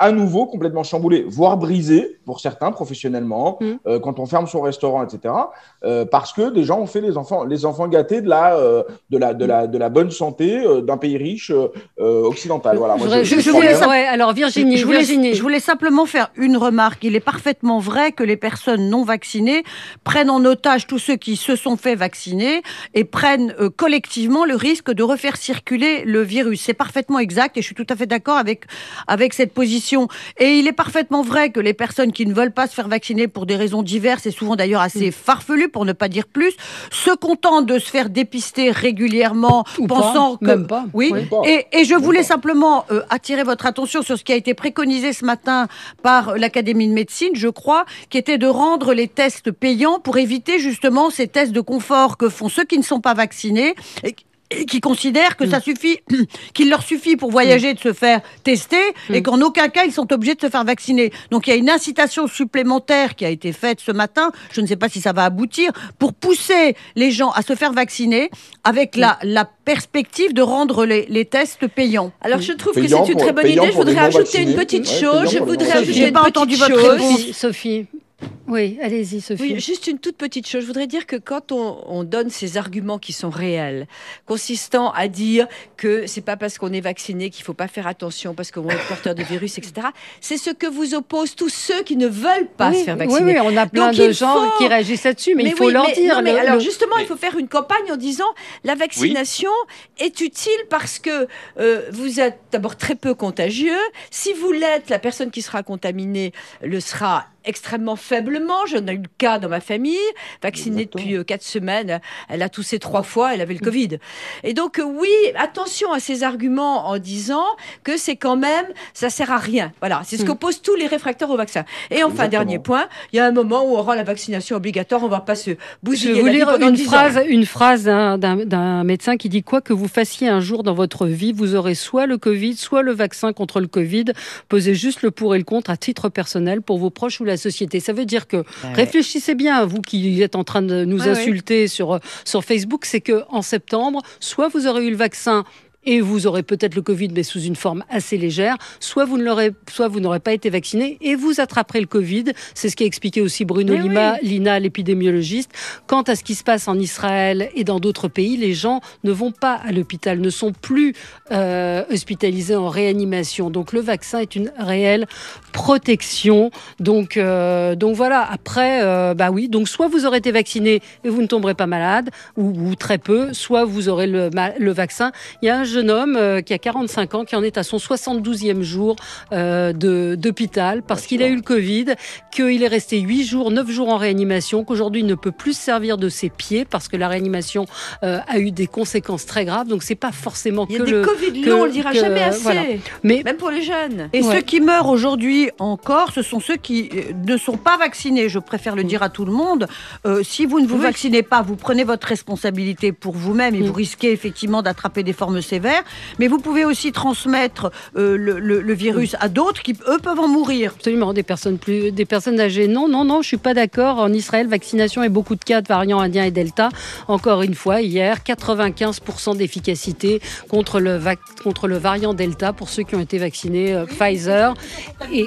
à nouveau complètement chamboulé, voire brisé pour certains professionnellement, mmh. euh, quand on ferme son restaurant, et cetera. Euh, parce que des gens ont fait les enfants, les enfants gâtés de la, euh, de la, de la, de la bonne santé euh, d'un pays riche euh, occidental. Voilà. Moi, je, je, je, je voulais, ouais, alors Virginie, je voulais, Virginie. je voulais simplement faire une remarque. Il est parfaitement vrai que les personnes non vaccinées prennent en otage tous ceux qui se sont fait vacciner et prennent euh, collectivement le risque de refaire circuler le virus. C'est parfaitement exact et je suis tout à fait d'accord avec, avec cette position. Et il est parfaitement vrai que les personnes qui ne veulent pas se faire vacciner pour des raisons diverses et souvent d'ailleurs assez farfelues, pour ne pas dire plus, se contentent de se faire dépister régulièrement, ou pensant pas, que... Même pas. Oui, oui. Et, et je voulais simplement euh, attirer votre attention sur ce qui a été préconisé ce matin par l'Académie de médecine, je crois, qui était de rendre les tests payants pour éviter justement ces tests de confort que font ceux qui ne sont pas vaccinés et et qui considèrent que mmh. ça suffit, qu'il leur suffit pour voyager de se faire tester mmh. et qu'en aucun cas ils sont obligés de se faire vacciner. Donc il y a une incitation supplémentaire qui a été faite ce matin, je ne sais pas si ça va aboutir, pour pousser les gens à se faire vacciner avec mmh. la, la perspective de rendre les, les tests payants. Alors je trouve payant que c'est une très bonne idée, je voudrais ajouter une petite ouais, chose, je voudrais ajouter une pas petite entendu chose. Votre réponse. Sophie. Oui, allez-y, Sophie. Oui, juste une toute petite chose. Je voudrais dire que quand on, on donne ces arguments qui sont réels, consistant à dire que c'est pas parce qu'on est vacciné qu'il faut pas faire attention parce qu'on est porteur de virus, et cetera, c'est ce que vous opposent tous ceux qui ne veulent pas oui, se faire vacciner. Oui, oui, on a plein Donc, de gens faut... qui réagissent là-dessus, mais, mais il faut oui, leur mais, dire. Non, mais le, alors le... justement, mais... il faut faire une campagne en disant la vaccination oui. est utile parce que euh, vous êtes d'abord très peu contagieux. Si vous l'êtes, la personne qui sera contaminée le sera extrêmement faiblement. J'en ai eu le cas dans ma famille, vaccinée Exactement. depuis euh, quatre semaines. Elle a toussé trois fois, elle avait le Covid. Et donc, euh, oui, attention à ces arguments en disant que c'est quand même, ça sert à rien. Voilà, c'est ce mmh. qu'opposent tous les réfractaires au vaccin. Et enfin, Exactement. dernier point, il y a un moment où on aura la vaccination obligatoire, on ne va pas se bousiller. Je vais vous lire une phrase, ans. une phrase d'un, d'un, d'un médecin qui dit quoi que vous fassiez un jour dans votre vie, vous aurez soit le Covid, soit le vaccin contre le Covid. Posez juste le pour et le contre à titre personnel pour vos proches ou la société. Ça veut dire que ouais. réfléchissez bien, vous qui êtes en train de nous ouais, insulter ouais. sur sur Facebook, c'est que en septembre, soit vous aurez eu le vaccin et vous aurez peut-être le Covid, mais sous une forme assez légère, soit vous ne l'aurez, soit vous n'aurez pas été vacciné et vous attraperez le Covid. C'est ce qu'a expliqué aussi Bruno Lima, oui. Lina, l'épidémiologiste. Quant à ce qui se passe en Israël et dans d'autres pays, les gens ne vont pas à l'hôpital, ne sont plus euh, hospitalisés en réanimation. Donc le vaccin est une réelle protection. Donc, euh, donc voilà. Après, euh, bah oui. Donc soit vous aurez été vacciné et vous ne tomberez pas malade, ou, ou très peu, soit vous aurez le, le vaccin. Il y a un jeune homme euh, qui a quarante-cinq ans, qui en est à son soixante-douzième jour euh, de, d'hôpital parce qu'il a eu le Covid, qu'il est resté huit jours, neuf jours en réanimation, qu'aujourd'hui il ne peut plus se servir de ses pieds parce que la réanimation euh, a eu des conséquences très graves. Donc c'est pas forcément que le... Il y a des Covid longs, on le dira que, jamais assez, voilà. Mais, même pour les jeunes. Et ouais. ceux qui meurent aujourd'hui encore, ce sont ceux qui ne sont pas vaccinés. Je préfère le dire à tout le monde. Euh, si vous ne vous oui. vaccinez pas, vous prenez votre responsabilité pour vous-même et mmh. vous risquez effectivement d'attraper des formes sévères. Mais vous pouvez aussi transmettre euh, le, le, le virus à d'autres qui, eux, peuvent en mourir. Absolument, des personnes, plus, des personnes âgées. Non, non, non, je ne suis pas d'accord. En Israël, vaccination et beaucoup de cas de variants indiens et Delta. Encore une fois, hier, quatre-vingt-quinze pour cent d'efficacité contre le, vac- contre le variant Delta pour ceux qui ont été vaccinés euh, Pfizer. Et...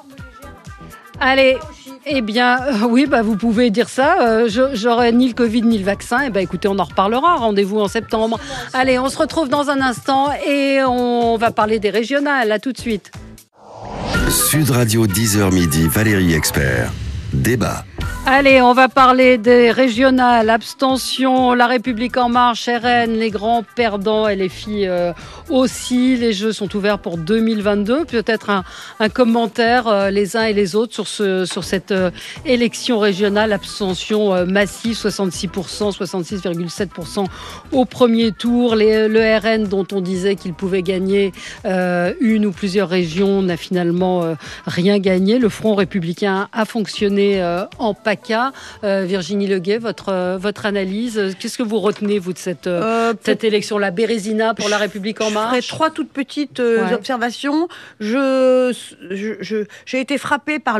Allez, eh bien, euh, oui, bah, vous pouvez dire ça. Euh, je, j'aurai ni le Covid ni le vaccin. Eh ben, écoutez, on en reparlera. Rendez-vous en septembre. Allez, on se retrouve dans un instant et on va parler des régionales. À tout de suite. Sud Radio dix heures midi, Valérie Expert. Débat. Allez, on va parler des régionales, abstention, La République En Marche, R N, les grands perdants et les filles euh, aussi. Les jeux sont ouverts pour deux mille vingt-deux. Peut-être un, un commentaire euh, les uns et les autres sur, ce, sur cette euh, élection régionale, abstention euh, massive, soixante-six pour cent, soixante-six virgule sept pour cent au premier tour. Les, le R N dont on disait qu'il pouvait gagner euh, une ou plusieurs régions n'a finalement euh, rien gagné. Le Front républicain a fonctionné euh, en PACA. Euh, Virginie Leguet, votre, euh, votre analyse, qu'est-ce que vous retenez, vous, de cette, euh, cette élection, la Bérésina pour La République En Marche? Je ferai trois toutes petites euh, ouais. observations. Je, je, je, j'ai été frappée par le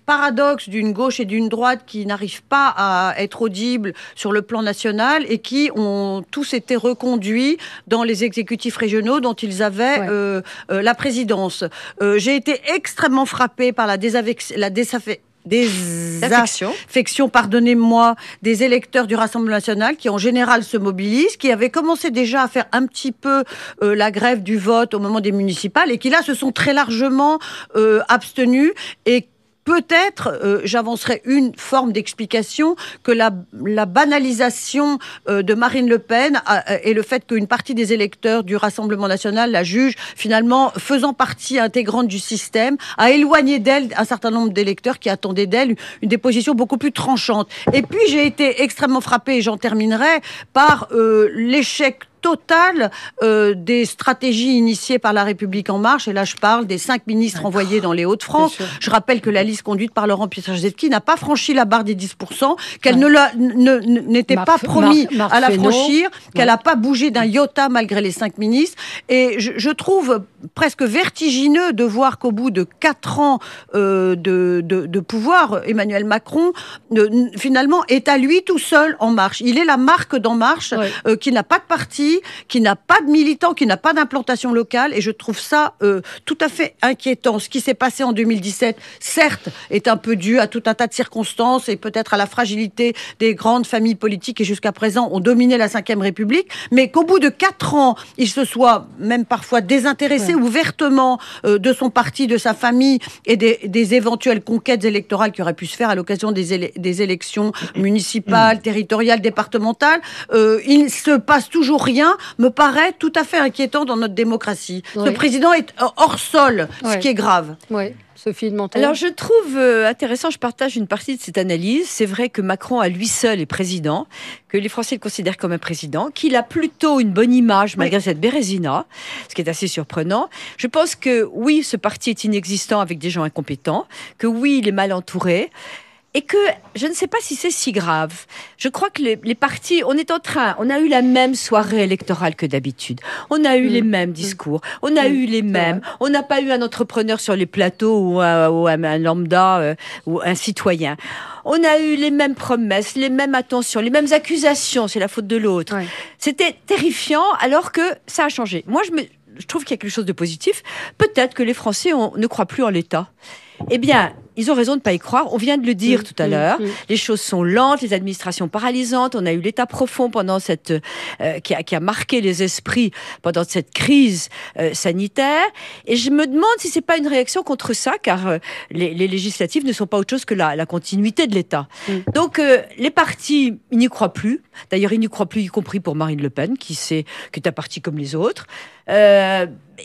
paradoxe d'une gauche et d'une droite qui n'arrivent pas à être audibles sur le plan national et qui ont tous été reconduits dans les exécutifs régionaux dont ils avaient ouais. euh, euh, la présidence. Euh, j'ai été extrêmement frappée par la désaffection, la désaffection des affections, pardonnez-moi, des électeurs du Rassemblement national qui en général se mobilisent, qui avaient commencé déjà à faire un petit peu euh, la grève du vote au moment des municipales et qui là se sont très largement euh, abstenus et peut-être, euh, j'avancerai une forme d'explication, que la, la banalisation euh, de Marine Le Pen a, et le fait qu'une partie des électeurs du Rassemblement national la juge finalement faisant partie intégrante du système, a éloigné d'elle un certain nombre d'électeurs qui attendaient d'elle une, une des positions beaucoup plus tranchantes. Et puis j'ai été extrêmement frappée, et j'en terminerai, par euh, l'échec total euh, des stratégies initiées par La République En Marche, et là je parle des cinq ministres envoyés dans les Hauts-de-France. Je rappelle que la liste conduite par Laurent Pietraszewski n'a pas franchi la barre des dix pour cent, qu'elle ouais. ne l'a, ne, n'était Marc, pas promis Marc, Marc à la Fesneau. franchir, qu'elle n'a ouais. pas bougé d'un iota malgré les cinq ministres. Et je, je trouve presque vertigineux de voir qu'au bout de quatre ans euh, de, de, de pouvoir, Emmanuel Macron euh, finalement est à lui tout seul En Marche. Il est la marque d'En Marche ouais. euh, qui n'a pas de parti, qui n'a pas de militants, qui n'a pas d'implantation locale, et je trouve ça euh, tout à fait inquiétant. Ce qui s'est passé en deux mille dix-sept, certes, est un peu dû à tout un tas de circonstances et peut-être à la fragilité des grandes familles politiques qui jusqu'à présent ont dominé la cinquième République, mais qu'au bout de quatre ans, il se soit même parfois désintéressé ouais. ouvertement euh, de son parti, de sa famille et des, des éventuelles conquêtes électorales qui auraient pu se faire à l'occasion des, éle- des élections municipales, territoriales, départementales. Euh, il se passe toujours rien, me paraît tout à fait inquiétant dans notre démocratie. Oui. Ce président est hors sol, oui. ce qui est grave. Oui. Sophie de Menton. Alors, je trouve euh, intéressant, je partage une partie de cette analyse. C'est vrai que Macron, à lui seul, est président, que les Français le considèrent comme un président, qu'il a plutôt une bonne image, malgré oui. cette bérésina, ce qui est assez surprenant. Je pense que, oui, ce parti est inexistant avec des gens incompétents, que oui, il est mal entouré, et que je ne sais pas si c'est si grave. Je crois que les, les partis, on est en train, on a eu la même soirée électorale que d'habitude. On a eu mmh. les mêmes discours, on a mmh. eu les mêmes. On n'a pas eu un entrepreneur sur les plateaux ou un, ou un, un lambda euh, ou un citoyen. On a eu les mêmes promesses, les mêmes attentions, les mêmes accusations, c'est la faute de l'autre. Ouais. C'était terrifiant alors que ça a changé. Moi, je, me, je trouve qu'il y a quelque chose de positif. Peut-être que les Français on, ne croient plus en l'État. Eh bien, ils ont raison de ne pas y croire. On vient de le dire mmh, tout à mmh, l'heure. Mmh. Les choses sont lentes, les administrations paralysantes. On a eu l'État profond pendant cette, euh, qui, a, qui a marqué les esprits pendant cette crise euh, sanitaire. Et je me demande si c'est pas une réaction contre ça, car euh, les, les législatives ne sont pas autre chose que la, la continuité de l'État. Mmh. Donc, euh, les partis, ils n'y croient plus. D'ailleurs, ils n'y croient plus, y compris pour Marine Le Pen, qui, sait, qui est un parti comme les autres. Euh,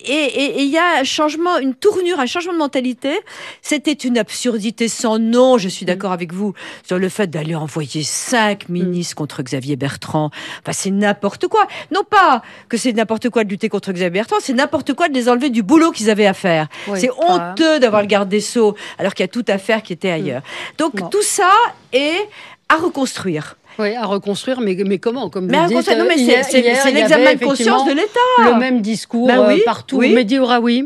et il y a un changement, une tournure, un changement de mentalité. C'était une absurdité sans nom, je suis d'accord mmh. avec vous, sur le fait d'aller envoyer cinq ministres mmh. contre Xavier Bertrand. Enfin, c'est n'importe quoi. Non pas que c'est n'importe quoi de lutter contre Xavier Bertrand, c'est n'importe quoi de les enlever du boulot qu'ils avaient à faire. Oui, c'est ah. honteux d'avoir le garde des Sceaux, alors qu'il y a tout à faire qui était ailleurs. Mmh. Donc, bon. tout ça est à reconstruire. Oui, à reconstruire, mais, mais comment comme mais vous dites, non, mais c'est, c'est, hier, c'est l'examen de conscience de l'État. Le même discours ben oui, euh, partout. Oui. Mehdi Ouraoui.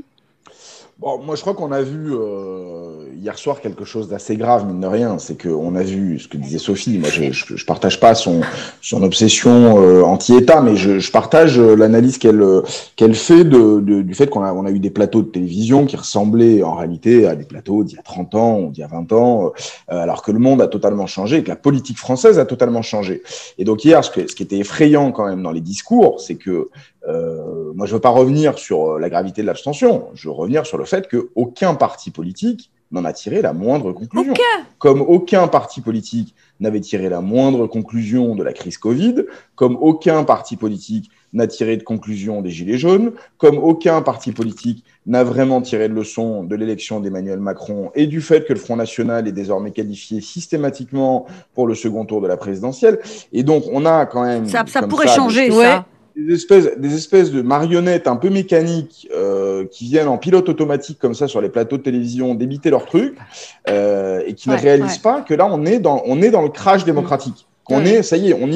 Bon, moi, je crois qu'on a vu euh, hier soir quelque chose d'assez grave, mine de rien. C'est qu'on a vu ce que disait Sophie. Moi, je, je, je partage pas son, son obsession euh, anti-État, mais je, je partage l'analyse qu'elle, qu'elle fait de, de, du fait qu'on a, on a eu des plateaux de télévision qui ressemblaient en réalité à des plateaux d'il y a trente ans ou d'il y a vingt ans, euh, alors que le monde a totalement changé et que la politique française a totalement changé. Et donc hier, ce, que, ce qui était effrayant quand même dans les discours, c'est que Euh, moi, je veux pas revenir sur la gravité de l'abstention. Je veux revenir sur le fait qu'aucun parti politique n'en a tiré la moindre conclusion. Aucun. Comme aucun parti politique n'avait tiré la moindre conclusion de la crise Covid, comme aucun parti politique n'a tiré de conclusion des Gilets jaunes, comme aucun parti politique n'a vraiment tiré de leçon de l'élection d'Emmanuel Macron et du fait que le Front National est désormais qualifié systématiquement pour le second tour de la présidentielle. Et donc, on a quand même... Ça, ça pourrait ça, changer, des... ça. Ouais. Des espèces, des espèces de marionnettes un peu mécaniques euh, qui viennent en pilote automatique comme ça sur les plateaux de télévision débiter leurs trucs euh, et qui ouais, ne réalisent ouais. pas que là on est dans on est dans le crash démocratique. Qu'on ouais. est, ça y est, on y est.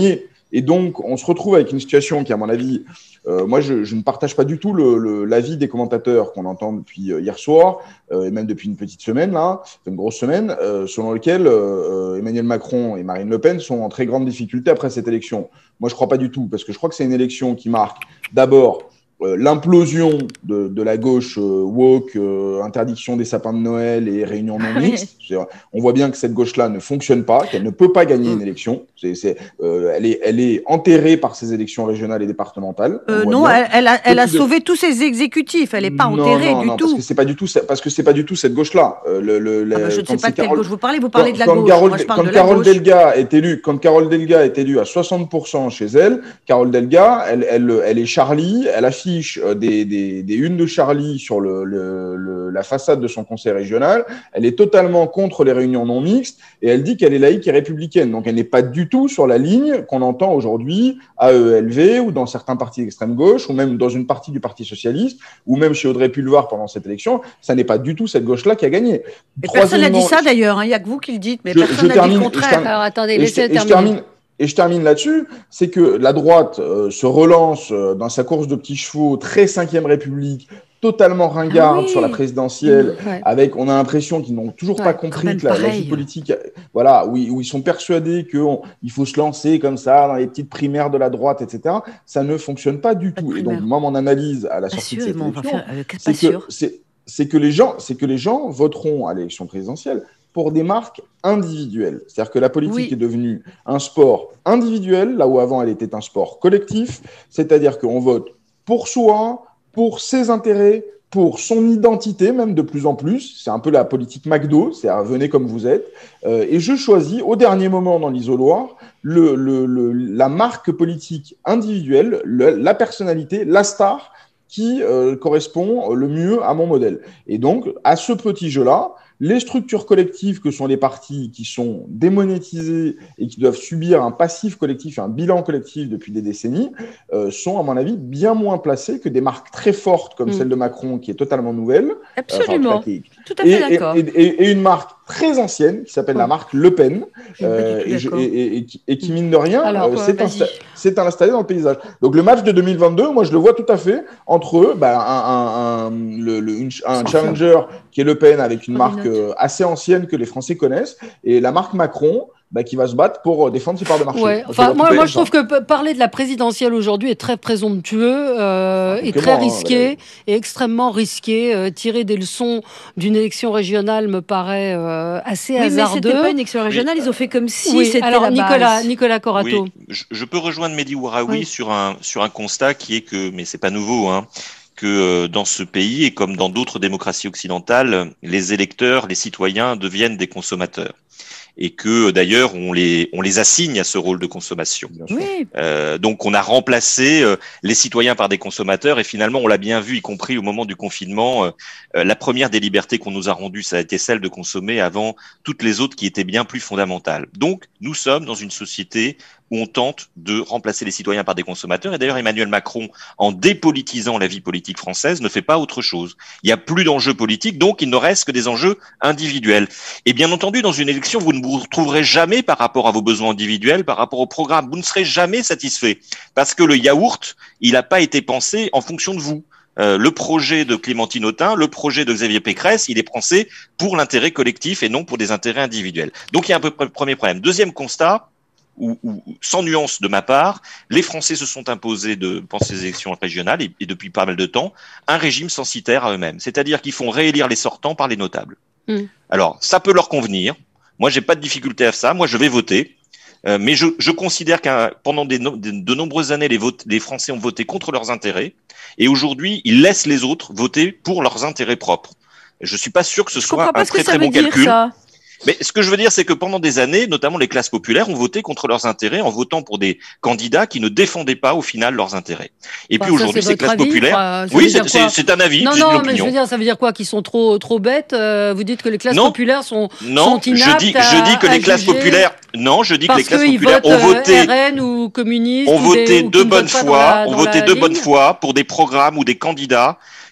Et donc, on se retrouve avec une situation qui, à mon avis, euh, moi, je, je ne partage pas du tout le, le, l'avis des commentateurs qu'on entend depuis hier soir, euh, et même depuis une petite semaine, là, une grosse semaine, euh, selon lequel euh, Emmanuel Macron et Marine Le Pen sont en très grande difficulté après cette élection. Moi, je ne crois pas du tout, parce que je crois que c'est une élection qui marque d'abord Euh, l'implosion de, de la gauche euh, woke, euh, interdiction des sapins de Noël et réunions non mixtes. On voit bien que cette gauche-là ne fonctionne pas, qu'elle ne peut pas gagner une élection. C'est, c'est, euh, elle, est, elle est enterrée par ces élections régionales et départementales. Euh, non, elle, elle a, elle a sauvé de... tous ses exécutifs. Elle n'est pas enterrée non, du non, tout. Parce que c'est pas du tout, parce que c'est pas du tout cette gauche-là. Euh, le, le, ah bah je ne sais pas de quelle Carole... gauche vous parlez. Vous parlez quand, de la quand gauche. Carole, Moi, je parle quand de la Carole gauche. Delga est élue, quand Carole Delga est élue à soixante pour cent chez elle, Carole Delga, elle, elle, elle est Charlie. Elle affiche des, des, des unes de Charlie sur le, le, le, la façade de son conseil régional. Elle est totalement contre les réunions non mixtes et elle dit qu'elle est laïque et républicaine. Donc, elle n'est pas du tout sur la ligne qu'on entend aujourd'hui à E L V ou dans certains partis d'extrême gauche ou même dans une partie du Parti socialiste ou même chez Audrey Pulvar pendant cette élection. Ça n'est pas du tout cette gauche-là qui a gagné. Et personne n'a dit ça d'ailleurs. Il n'y a que vous qui le dites, mais je, personne n'a dit le contraire. Alors, attendez, laissez terminer. terminer. Et je termine là-dessus, c'est que la droite euh, se relance euh, dans sa course de petits chevaux, très cinquième République, totalement ringarde ah oui. sur la présidentielle, mmh, ouais. avec, on a l'impression qu'ils n'ont toujours ouais, pas compris que la, la vie politique, voilà, où, où ils sont persuadés qu'il faut se lancer comme ça dans les petites primaires de la droite, et cetera. Ça ne fonctionne pas du pas tout. Et donc, moi, mon analyse à la pas sortie sûr, de cette élection, faire, euh, c'est, que, c'est, c'est, que les gens, c'est que les gens voteront à l'élection présidentielle pour des marques individuelles. C'est-à-dire que la politique oui. est devenue un sport individuel, là où avant elle était un sport collectif, c'est-à-dire qu'on vote pour soi, pour ses intérêts, pour son identité, même de plus en plus. C'est un peu la politique McDo, c'est-à-dire venez comme vous êtes. Euh, et je choisis au dernier moment dans l'isoloir le, le, le, la marque politique individuelle, le, la personnalité, la star qui euh, correspond le mieux à mon modèle. Et donc, à ce petit jeu-là, les structures collectives que sont les partis qui sont démonétisés et qui doivent subir un passif collectif, un bilan collectif depuis des décennies, euh, sont, à mon avis, bien moins placées que des marques très fortes comme mmh. celle de Macron, qui est totalement nouvelle. Absolument, enfin, qui, tout à fait et, d'accord. Et, et, et une marque très ancienne qui s'appelle mmh. la marque Le Pen, euh, et, et, et, et qui, mine de rien, Alors, euh, s'est, insta- s'est installée dans le paysage. Donc le match de deux mille vingt-deux, moi je le vois tout à fait entre eux, bah, un, un, un, le, le, une, un challenger qui est Le Pen avec une marque euh, assez ancienne que les Français connaissent, et la marque Macron, bah, qui va se battre pour défendre ses parts de marché. Ouais. Enfin, moi, moi je trouve que parler de la présidentielle aujourd'hui est très présomptueux euh, et très moi, risqué, hein, et extrêmement risqué. Euh, tirer des leçons d'une élection régionale me paraît euh, assez oui, hasardeux. Mais c'était pas une élection régionale, oui. Ils ont fait comme si oui. c'était Alors, la Nicolas, base. Nicolas Corato. Oui, je, je peux rejoindre Mehdi Ouaraoui oui. sur un sur un constat qui est que, mais c'est pas nouveau, hein, que dans ce pays et comme dans d'autres démocraties occidentales, les électeurs, les citoyens deviennent des consommateurs. Et que d'ailleurs on les on les assigne à ce rôle de consommation. Oui. Euh, donc on a remplacé euh, les citoyens par des consommateurs et finalement on l'a bien vu, y compris au moment du confinement, euh, euh, la première des libertés qu'on nous a rendues, ça a été celle de consommer avant toutes les autres qui étaient bien plus fondamentales. Donc nous sommes dans une société où on tente de remplacer les citoyens par des consommateurs. Et d'ailleurs, Emmanuel Macron, en dépolitisant la vie politique française, ne fait pas autre chose. Il n'y a plus d'enjeux politiques, donc il ne reste que des enjeux individuels. Et bien entendu, dans une élection, vous ne vous retrouverez jamais par rapport à vos besoins individuels, par rapport au programme. Vous ne serez jamais satisfait. Parce que le yaourt, il n'a pas été pensé en fonction de vous. Euh, le projet de Clémentine Autain, le projet de Xavier Pécresse, il est pensé pour l'intérêt collectif et non pour des intérêts individuels. Donc il y a un peu premier problème. Deuxième constat, Ou, ou sans nuance de ma part, les Français se sont imposés de, pendant ces élections régionales et, et depuis pas mal de temps, un régime censitaire à eux-mêmes. C'est-à-dire qu'ils font réélire les sortants par les notables. Mmh. Alors, ça peut leur convenir. Moi, j'ai pas de difficulté à ça. Moi, je vais voter. Euh, mais je, je considère que pendant des no, de, de nombreuses années, les, vote, les Français ont voté contre leurs intérêts. Et aujourd'hui, ils laissent les autres voter pour leurs intérêts propres. Je suis pas sûr que ce je soit un très très bon calcul. Ça. Mais ce que je veux dire, c'est que pendant des années, notamment les classes populaires ont voté contre leurs intérêts en votant pour des candidats qui ne défendaient pas au final leurs intérêts. Et enfin, puis aujourd'hui, ces classes avis, populaires, enfin, oui, c'est, c'est, c'est un avis, non, c'est non, une opinion. Mais je veux dire, ça veut dire quoi? Qu'ils sont trop, trop bêtes? euh, Vous dites que les classes non, populaires sont, non, sont inaptes je dis, je dis que les classes juger, populaires, non, je dis que les classes populaires ont voté, R N ou communistes, ont voté ou de bonne foi, ont voté de bonne ligne. foi pour des programmes ou des candidats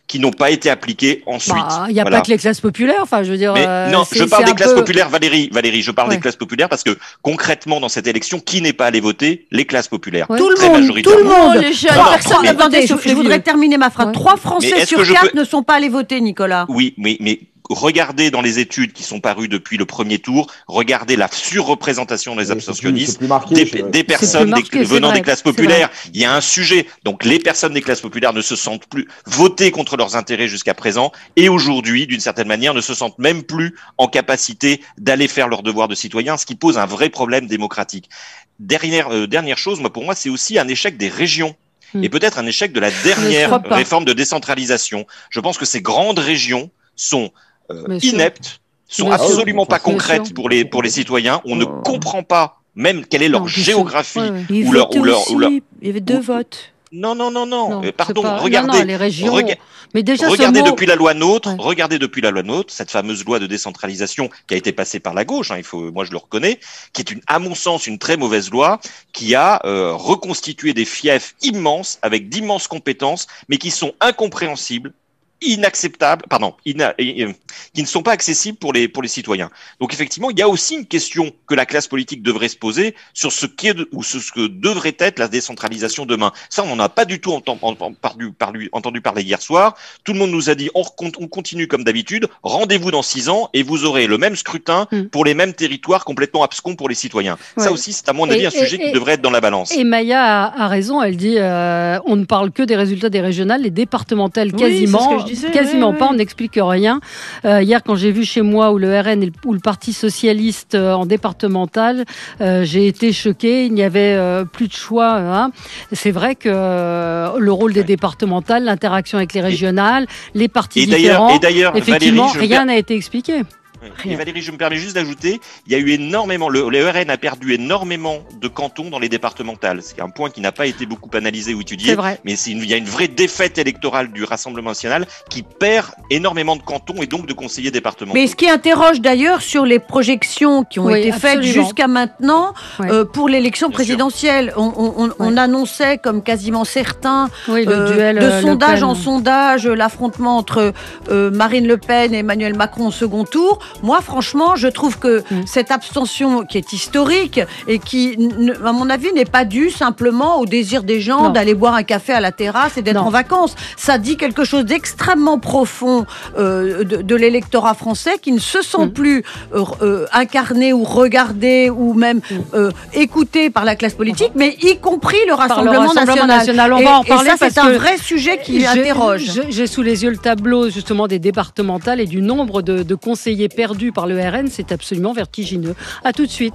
qui n'ont pas été appliquées ensuite. Il bah, n'y a voilà. pas que les classes populaires, enfin je veux dire... Mais, euh, non, je parle des classes peu... populaires, Valérie, Valérie, je parle ouais. des classes populaires parce que concrètement dans cette élection, qui n'est pas allé voter? Les classes populaires. Ouais. Tout, le monde, tout le monde, les jeunes, trois, personne n'a voté. Je, je voudrais terminer ma phrase. Ouais. Trois Français sur quatre peux... ne sont pas allés voter, Nicolas. Oui, mais... mais... Regardez dans les études qui sont parues depuis le premier tour, regardez la surreprésentation des abstentionnistes, des, des personnes marqué, des, venant vrai, des classes populaires. Il y a un sujet. Donc les personnes des classes populaires ne se sentent plus voter contre leurs intérêts jusqu'à présent et aujourd'hui, d'une certaine manière, ne se sentent même plus en capacité d'aller faire leur devoir de citoyen, ce qui pose un vrai problème démocratique. Dernière, euh, dernière chose, moi, pour moi, c'est aussi un échec des régions. Mmh. Et peut-être un échec de la dernière réforme de décentralisation. Je pense que ces grandes régions sont Euh, ineptes, sont Bien absolument sûr. pas concrètes pour les, pour les citoyens. On oh. ne comprend pas même quelle est leur non, géographie ouais, ouais. ou, leur, ou, leur, ou leur... Il y avait deux ou... votes. Non, non, non, non. non euh, pardon, pas... regardez. Non, non, les régions... Rega... Mais déjà, regardez mot... depuis la loi NOTRe, ouais. regardez depuis la loi NOTRe, cette fameuse loi de décentralisation qui a été passée par la gauche, hein, il faut, moi je le reconnais, qui est une, à mon sens, une très mauvaise loi, qui a euh, reconstitué des fiefs immenses avec d'immenses compétences, mais qui sont incompréhensibles, inacceptables, pardon, ina, euh, qui ne sont pas accessibles pour les pour les citoyens. Donc effectivement, il y a aussi une question que la classe politique devrait se poser sur ce qui est de, ou ce, ce que devrait être la décentralisation demain. Ça, on n'en a pas du tout enten, en, en, parlu, parlu, entendu parler hier soir. Tout le monde nous a dit on, on continue comme d'habitude. Rendez-vous dans six ans et vous aurez le même scrutin mmh. pour les mêmes territoires complètement abscons pour les citoyens. Ouais. Ça aussi, c'est à mon avis et, un et, sujet et, qui devrait être dans la balance. Et Maya a, a raison. Elle dit euh, on ne parle que des résultats des régionales, les départementales quasiment. Oui, Disais, quasiment ouais, pas, ouais. on n'explique rien. Euh, hier, quand j'ai vu chez moi où le R N et le, où le Parti Socialiste euh, en départemental, euh, j'ai été choquée. Il n'y avait euh, plus de choix. Hein. C'est vrai que euh, le rôle des départementales, l'interaction avec les régionales, et, les partis et différents, et d'ailleurs, effectivement, Valérie, rien n'a été expliqué. Et Valérie, je me permets juste d'ajouter, il y a eu énormément, le, le R N a perdu énormément de cantons dans les départementales. C'est un point qui n'a pas été beaucoup analysé ou étudié. C'est vrai. Mais c'est une, il y a une vraie défaite électorale du Rassemblement national qui perd énormément de cantons et donc de conseillers départementaux. Mais ce qui interroge d'ailleurs sur les projections qui ont oui, été faites absolument. jusqu'à maintenant ouais. euh, pour l'élection présidentielle. On, on, on, ouais. on annonçait comme quasiment certains oui, le euh, duel, de euh, sondage en sondage l'affrontement entre euh, Marine Le Pen et Emmanuel Macron au second tour. Moi, franchement, je trouve que mmh. cette abstention qui est historique et qui, à mon avis, n'est pas due simplement au désir des gens non. d'aller boire un café à la terrasse et d'être non. en vacances. Ça dit quelque chose d'extrêmement profond euh, de, de l'électorat français qui ne se sent mmh. plus euh, euh, incarné ou regardé ou même mmh. euh, écouté par la classe politique, mais y compris le Rassemblement, le Rassemblement national. national. On et, va en parler et ça, parce c'est un vrai sujet qui interroge. J'ai sous les yeux le tableau justement des départementales et du nombre de, de conseillers perdu par le R N, c'est absolument vertigineux. À tout de suite.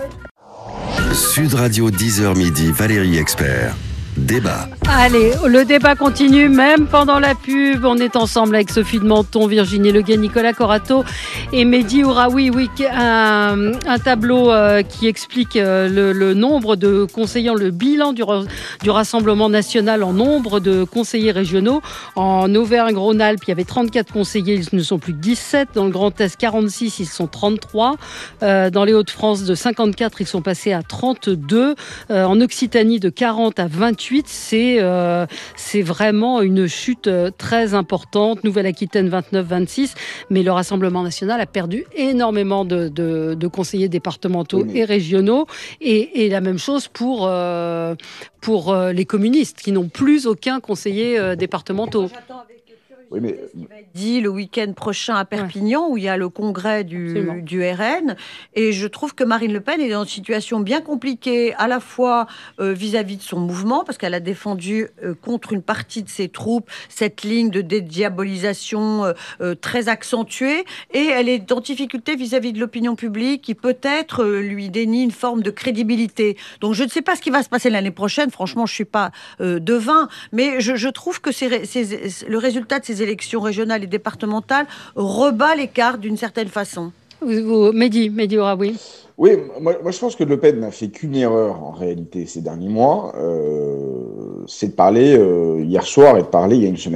Sud Radio dix heures midi, Valérie Expert. Débat. Allez, le débat continue, même pendant la pub. On est ensemble avec Sophie de Menton, Virginie Leguet, Nicolas Corato et Mehdi Ouraoui. Oui, un, un tableau euh, qui explique euh, le, le nombre de conseillers, le bilan du, du Rassemblement national en nombre de conseillers régionaux. En Auvergne-Rhône-Alpes, il y avait trente-quatre conseillers, ils ne sont plus que dix-sept. Dans le Grand Est, quarante-six, ils sont trente-trois. Euh, dans les Hauts-de-France, de cinquante-quatre, ils sont passés à trente-deux. Euh, en Occitanie, de quarante à vingt-huit. C'est, euh, c'est vraiment une chute très importante. Nouvelle-Aquitaine, vingt-neuf vingt-six. Mais le Rassemblement national a perdu énormément de, de, de conseillers départementaux oui, mais... et régionaux. Et, et la même chose pour, euh, pour euh, les communistes, qui n'ont plus aucun conseiller euh, départemental. Oui, mais... ce qui va être dit le week-end prochain à Perpignan, ouais. où il y a le congrès du, du R N. Et je trouve que Marine Le Pen est dans une situation bien compliquée, à la fois euh, vis-à-vis de son mouvement, parce qu'elle a défendu euh, contre une partie de ses troupes cette ligne de dédiabolisation euh, euh, très accentuée. Et elle est en difficulté vis-à-vis de l'opinion publique, qui peut-être euh, lui dénie une forme de crédibilité. Donc je ne sais pas ce qui va se passer l'année prochaine. Franchement, je ne suis pas euh, devin. Mais je, je trouve que c'est, c'est, le résultat de ces élections régionales et départementales rebat les cartes d'une certaine façon. Mehdi, Mehdi Ouraoui. Oui, moi, moi je pense que Le Pen n'a fait qu'une erreur en réalité ces derniers mois, euh, c'est de parler euh, hier soir et de parler il y a une semaine.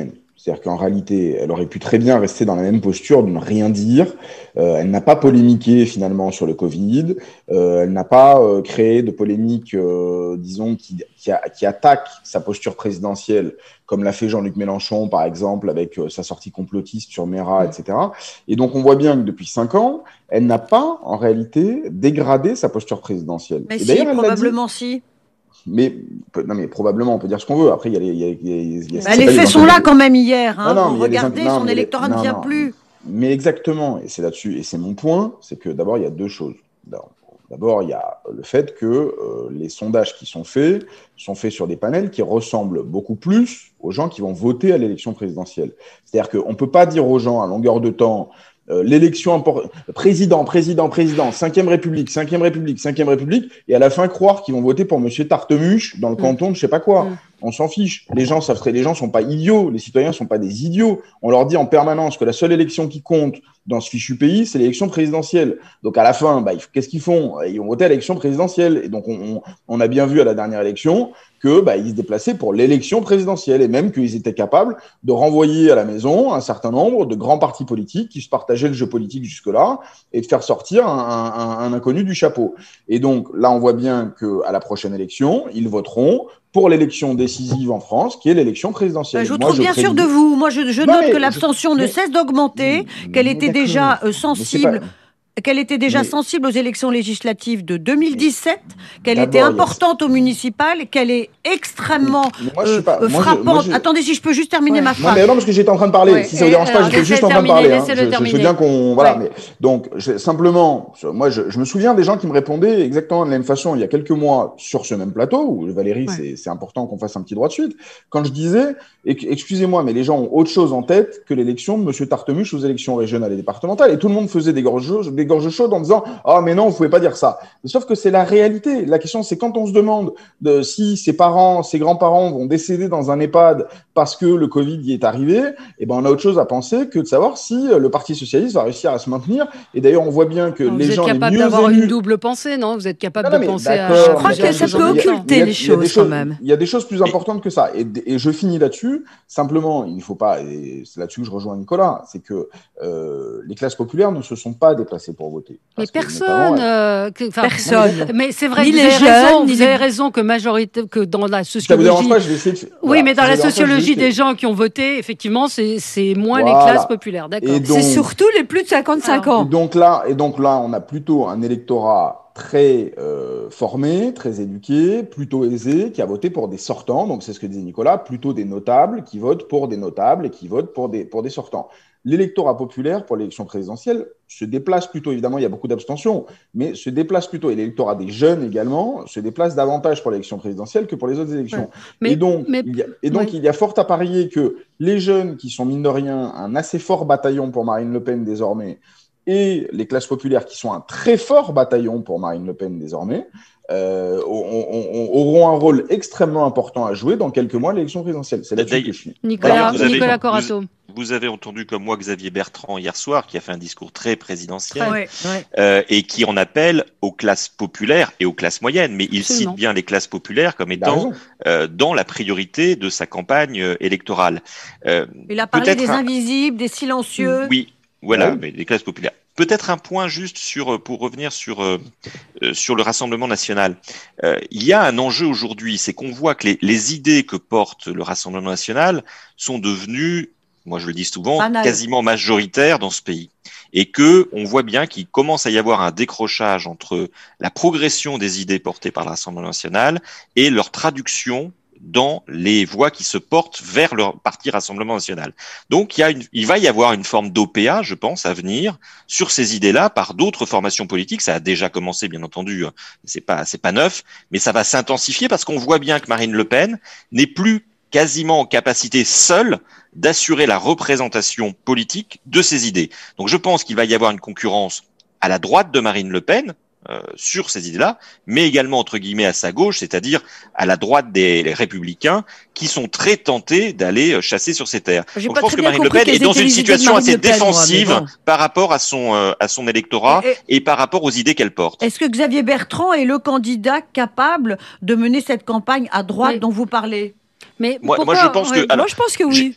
C'est-à-dire qu'en réalité, elle aurait pu très bien rester dans la même posture de ne rien dire. Euh, elle n'a pas polémiqué finalement sur le Covid. Euh, elle n'a pas euh, créé de polémique, euh, disons, qui, qui, a, qui attaque sa posture présidentielle, comme l'a fait Jean-Luc Mélenchon, par exemple, avec euh, sa sortie complotiste sur Mera, et cetera. Et donc, on voit bien que depuis cinq ans, elle n'a pas, en réalité, dégradé sa posture présidentielle. Mais et si, probablement si. Mais, non, mais probablement, on peut dire ce qu'on veut. Après, il y a les. Il y a, il y a, il y a bah, les faits sont là quand même hier. Hein. Non, non, regardez, les... non, son électorat les... ne vient non, non. plus. Mais exactement, et c'est là-dessus, et c'est mon point, c'est que d'abord, il y a deux choses. D'abord, il y a le fait que euh, les sondages qui sont faits sont faits sur des panels qui ressemblent beaucoup plus aux gens qui vont voter à l'élection présidentielle. C'est-à-dire qu'on ne peut pas dire aux gens à longueur de temps Euh, l'élection impor- président, président, président, cinquième République, cinquième République, cinquième République, et à la fin croire qu'ils vont voter pour Monsieur Tartemuche dans le mmh. canton de je sais pas quoi. Mmh. On s'en fiche. Les gens savent très, les gens sont pas idiots, les citoyens sont pas des idiots. On leur dit en permanence que la seule élection qui compte dans ce fichu pays, c'est l'élection présidentielle. Donc à la fin, bah, qu'est-ce qu'ils font ? Ils vont voter à l'élection présidentielle. Et donc on, on, on a bien vu à la dernière élection que bah, ils se déplaçaient pour l'élection présidentielle et même qu'ils étaient capables de renvoyer à la maison un certain nombre de grands partis politiques qui se partageaient le jeu politique jusque-là et de faire sortir un, un, un inconnu du chapeau. Et donc là, on voit bien qu'à la prochaine élection, ils voteront pour l'élection décisive en France, qui est l'élection présidentielle. Je vous trouve bien sûr de vous. Moi, je, je non, note que l'abstention je... ne cesse d'augmenter, qu'elle était déjà euh, sensible... qu'elle était déjà mais... sensible aux élections législatives de deux mille dix-sept, qu'elle était importante a... aux municipales, qu'elle est extrêmement moi, euh, pas... frappante. Moi, je... Attendez, si je peux juste terminer ouais. ma phrase. Non, mais non, parce que j'étais en train de parler. Ouais. Si ça vous dérange pas, j'étais juste en train de parler. Hein. Je, je, je veux bien qu'on, voilà. Ouais. Mais donc, je, simplement, moi, je, je me souviens des gens qui me répondaient exactement de la même façon il y a quelques mois sur ce même plateau où Valérie, ouais. c'est important qu'on fasse un petit droit de suite. Quand je disais, excusez-moi, mais les gens ont autre chose en tête que l'élection de Monsieur Tartemuche aux élections régionales et départementales, et tout le monde faisait des gorges des gorges chaudes en disant « Ah, mais non, vous pouvez pas dire ça ». Sauf que c'est la réalité. La question, c'est quand on se demande de, si ses parents, ses grands-parents vont décéder dans un EHPAD parce que le Covid y est arrivé, eh ben, on a autre chose à penser que de savoir si le Parti socialiste va réussir à se maintenir. Et d'ailleurs, on voit bien que non, les gens les mieux élus... Vous êtes capable d'avoir une double pensée, non ? Vous êtes capable non, non, de penser à... Je crois que ça peut occulter les choses, quand même. Il y a des choses plus importantes que ça. Et, et je finis là-dessus. Simplement, il ne faut pas, et c'est là-dessus que je rejoins Nicolas, c'est que euh, les classes populaires ne se sont pas déplacées pour voter. Mais personne, euh, que, personne. Mais c'est vrai, ni vous, les avez, jeunes, raison, ni vous les... avez raison que majorité, que dans la sociologie. Ça vous dérange pas, je vais essayer de... Oui, voilà, mais dans la sociologie pas, des gens qui ont voté, effectivement, c'est, c'est moins voilà. les classes populaires, d'accord. C'est surtout les plus de cinquante-cinq Alors, ans. Et donc là, et donc là, on a plutôt un électorat très euh, formé, très éduqué, plutôt aisé, qui a voté pour des sortants. Donc c'est ce que disait Nicolas, plutôt des notables qui votent pour des notables et qui votent pour des pour des sortants. L'électorat populaire pour l'élection présidentielle se déplace plutôt, évidemment, il y a beaucoup d'abstention, mais se déplace plutôt, et l'électorat des jeunes également, se déplace davantage pour l'élection présidentielle que pour les autres élections. Ouais. Mais, et donc, mais, il y a, et donc ouais. il y a fort à parier que les jeunes, qui sont mine de rien un assez fort bataillon pour Marine Le Pen désormais, et les classes populaires, qui sont un très fort bataillon pour Marine Le Pen désormais, euh, on, on, on, auront un rôle extrêmement important à jouer dans quelques mois à l'élection présidentielle. C'est là-dessus que je suis. Nicolas, voilà, Nicolas Corato. Vous, vous avez entendu comme moi Xavier Bertrand hier soir, qui a fait un discours très présidentiel, ouais, ouais. Euh, et qui en appelle aux classes populaires et aux classes moyennes. Mais il Absolument. cite bien les classes populaires comme étant euh, dans la priorité de sa campagne euh, électorale. Euh, il a parlé des un... invisibles, des silencieux. Oui. Voilà, ouais. mais les classes populaires. Peut-être un point juste sur, pour revenir sur, euh, sur le Rassemblement national. Euh, il y a un enjeu aujourd'hui, c'est qu'on voit que les, les idées que porte le Rassemblement national sont devenues, moi je le dis souvent, Banal. quasiment majoritaires dans ce pays. Et que on voit bien qu'il commence à y avoir un décrochage entre la progression des idées portées par le Rassemblement national et leur traduction dans les voix qui se portent vers leur parti Rassemblement national. Donc, il, y a une, il va y avoir une forme d'O P A, je pense, à venir sur ces idées-là par d'autres formations politiques. Ça a déjà commencé, bien entendu, c'est pas, c'est pas neuf, mais ça va s'intensifier parce qu'on voit bien que Marine Le Pen n'est plus quasiment en capacité seule d'assurer la représentation politique de ces idées. Donc, je pense qu'il va y avoir une concurrence à la droite de Marine Le Pen, Euh, sur ces idées-là, mais également entre guillemets à sa gauche, c'est-à-dire à la droite des républicains, qui sont très tentés d'aller chasser sur ces terres. J'ai Donc je pense que Marine Le Pen est dans une situation assez défensive moi, bon. par rapport à son euh, à son électorat et, et, et par rapport aux idées qu'elle porte. Est-ce que Xavier Bertrand est le candidat capable de mener cette campagne à droite oui. dont vous parlez? Mais moi, pourquoi, moi je pense ouais, que alors, moi je pense que oui. J, j,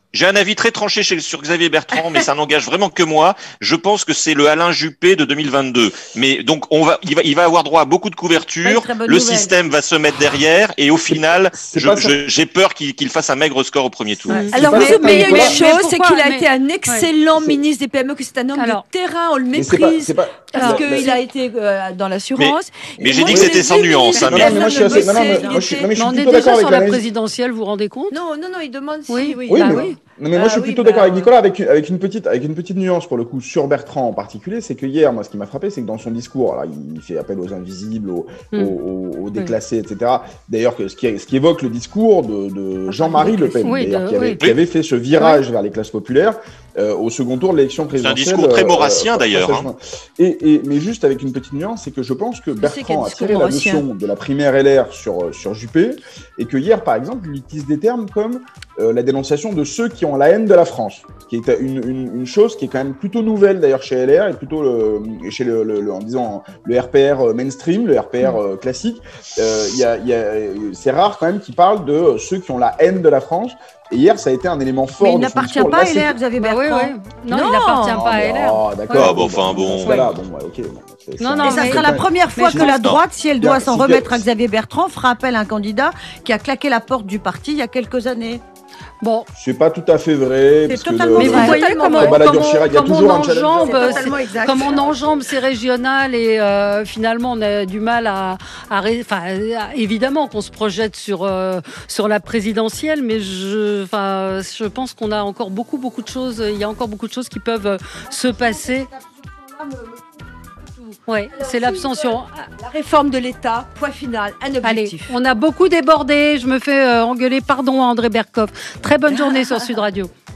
J'ai un avis très tranché chez, sur Xavier Bertrand, mais ça n'engage vraiment que moi. Je pense que c'est le Alain Juppé de deux mille vingt-deux. Mais donc, on va, il va, il va avoir droit à beaucoup de couverture. Le nouvelle. Système va se mettre derrière, et au final, c'est, c'est je, je, j'ai peur qu'il, qu'il fasse un maigre score au premier tour. Ouais. Alors, vous oubliez une chose, c'est qu'il a mais, été un excellent ouais. ministre des P M E, que c'est un homme Alors, de terrain, on le méprise. C'est pas, c'est pas, parce qu'il a été euh, dans l'assurance. Mais, mais j'ai dit que c'était sans nuance. Non, mais moi, je suis assez, non, non, moi, je suis, non, mais je suis plutôt d'accord avec sur la présidentielle, vous vous rendez compte? Non, non, non, il demande si, oui, oui. oui. Non, mais moi, ah, je suis oui, plutôt bah, d'accord avec Nicolas, avec, avec, une petite, avec une petite nuance, pour le coup, sur Bertrand en particulier. C'est que hier, moi, ce qui m'a frappé, c'est que dans son discours, alors, il fait appel aux invisibles, aux, mm. aux, aux déclassés, oui. et cetera. D'ailleurs, que, ce, qui, ce qui évoque le discours de, de Jean-Marie Le Pen, oui, d'ailleurs, de, qui, avait, oui. qui avait fait ce virage oui. vers les classes populaires euh, au second tour de l'élection présidentielle. C'est un discours très maurassien, euh, d'ailleurs. Hein. Et, et, mais juste avec une petite nuance, c'est que je pense que Bertrand a tiré la leçon de la primaire L R sur, sur Juppé, et que hier, par exemple, il utilise des termes comme euh, la dénonciation de ceux qui ont la haine de la France. Qui est une, une, une chose qui est quand même plutôt nouvelle d'ailleurs chez L R et plutôt le, chez le, le, le en disant le R P R mainstream, le R P R euh, classique. Euh, y a, y a, c'est rare quand même qu'ils parlent de ceux qui ont la haine de la France. Et hier, ça a été un élément fort. Mais il n'appartient pas à L R, Xavier Bertrand. Bah oui, oui. Non, non, il n'appartient pas à L R. Ah, d'accord. Ah, bon, enfin, bon. Ouais. Là, bon ouais, ok. C'est, non, non, et ça sera la première fois que la droite, si elle doit s'en remettre à Xavier Bertrand, fera appel à un candidat qui a claqué la porte du parti il y a quelques années. Bon, c'est pas tout à fait vrai. C'est parce totalement que vrai. Mais vous voyez comment, comment, Chirac, comment, on enjambe, c'est, comme on enjambe ces régionales et euh, finalement on a du mal à, à, enfin, évidemment qu'on se projette sur euh, sur la présidentielle, mais je, enfin, je pense qu'on a encore beaucoup beaucoup de choses. Il y a encore beaucoup de choses qui peuvent se passer. Oui, c'est l'abstention. La réforme de l'État, point final, un objectif. Allez, on a beaucoup débordé. Je me fais euh, engueuler. Pardon à André Berkoff. Très bonne journée sur Sud Radio.